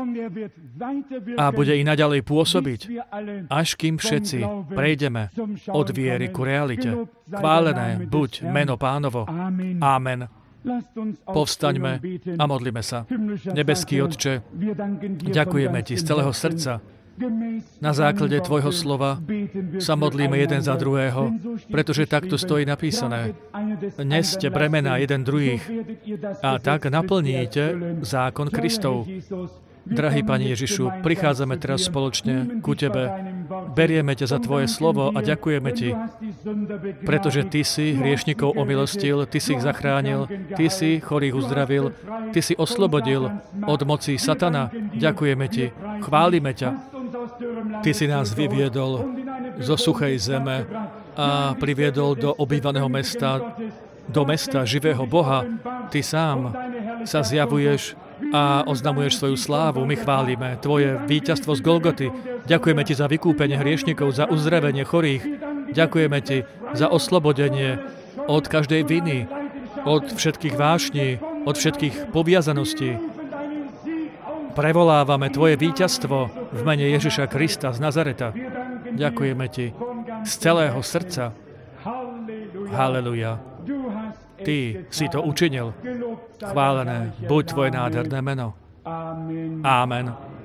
a bude i naďalej pôsobiť, až kým všetci prejdeme od viery ku realite. Chválené buď meno Pánovo. Amen. Povstaňme a modlíme sa. Nebeský Otče, ďakujeme Ti z celého srdca. Na základe Tvojho slova sa modlíme jeden za druhého, pretože takto stojí napísané. Neste bremená jeden druhých a tak naplníte zákon Kristov. Drahý Pane Ježišu, prichádzame teraz spoločne ku Tebe. Berieme ťa za Tvoje slovo a ďakujeme Ti, pretože Ty si hriešnikov omilostil, Ty si ich zachránil, Ty si chorých uzdravil, Ty si oslobodil od moci satana. Ďakujeme Ti, chválime ťa. Ty si nás vyviedol zo suchej zeme a priviedol do obývaného mesta, do mesta živého Boha. Ty sám sa zjavuješ a oznamuješ svoju slávu. My chválime Tvoje víťazstvo z Golgoty. Ďakujeme Ti za vykúpenie hriešnikov, za uzdravenie chorých. Ďakujeme Ti za oslobodenie od každej viny, od všetkých vášní, od všetkých poviazaností. Prevolávame Tvoje víťazstvo v mene Ježiša Krista z Nazareta. Ďakujeme Ti z celého srdca. Halleluja. Ty si to učinil. Chválené buď Tvoje nádherné meno. Amen.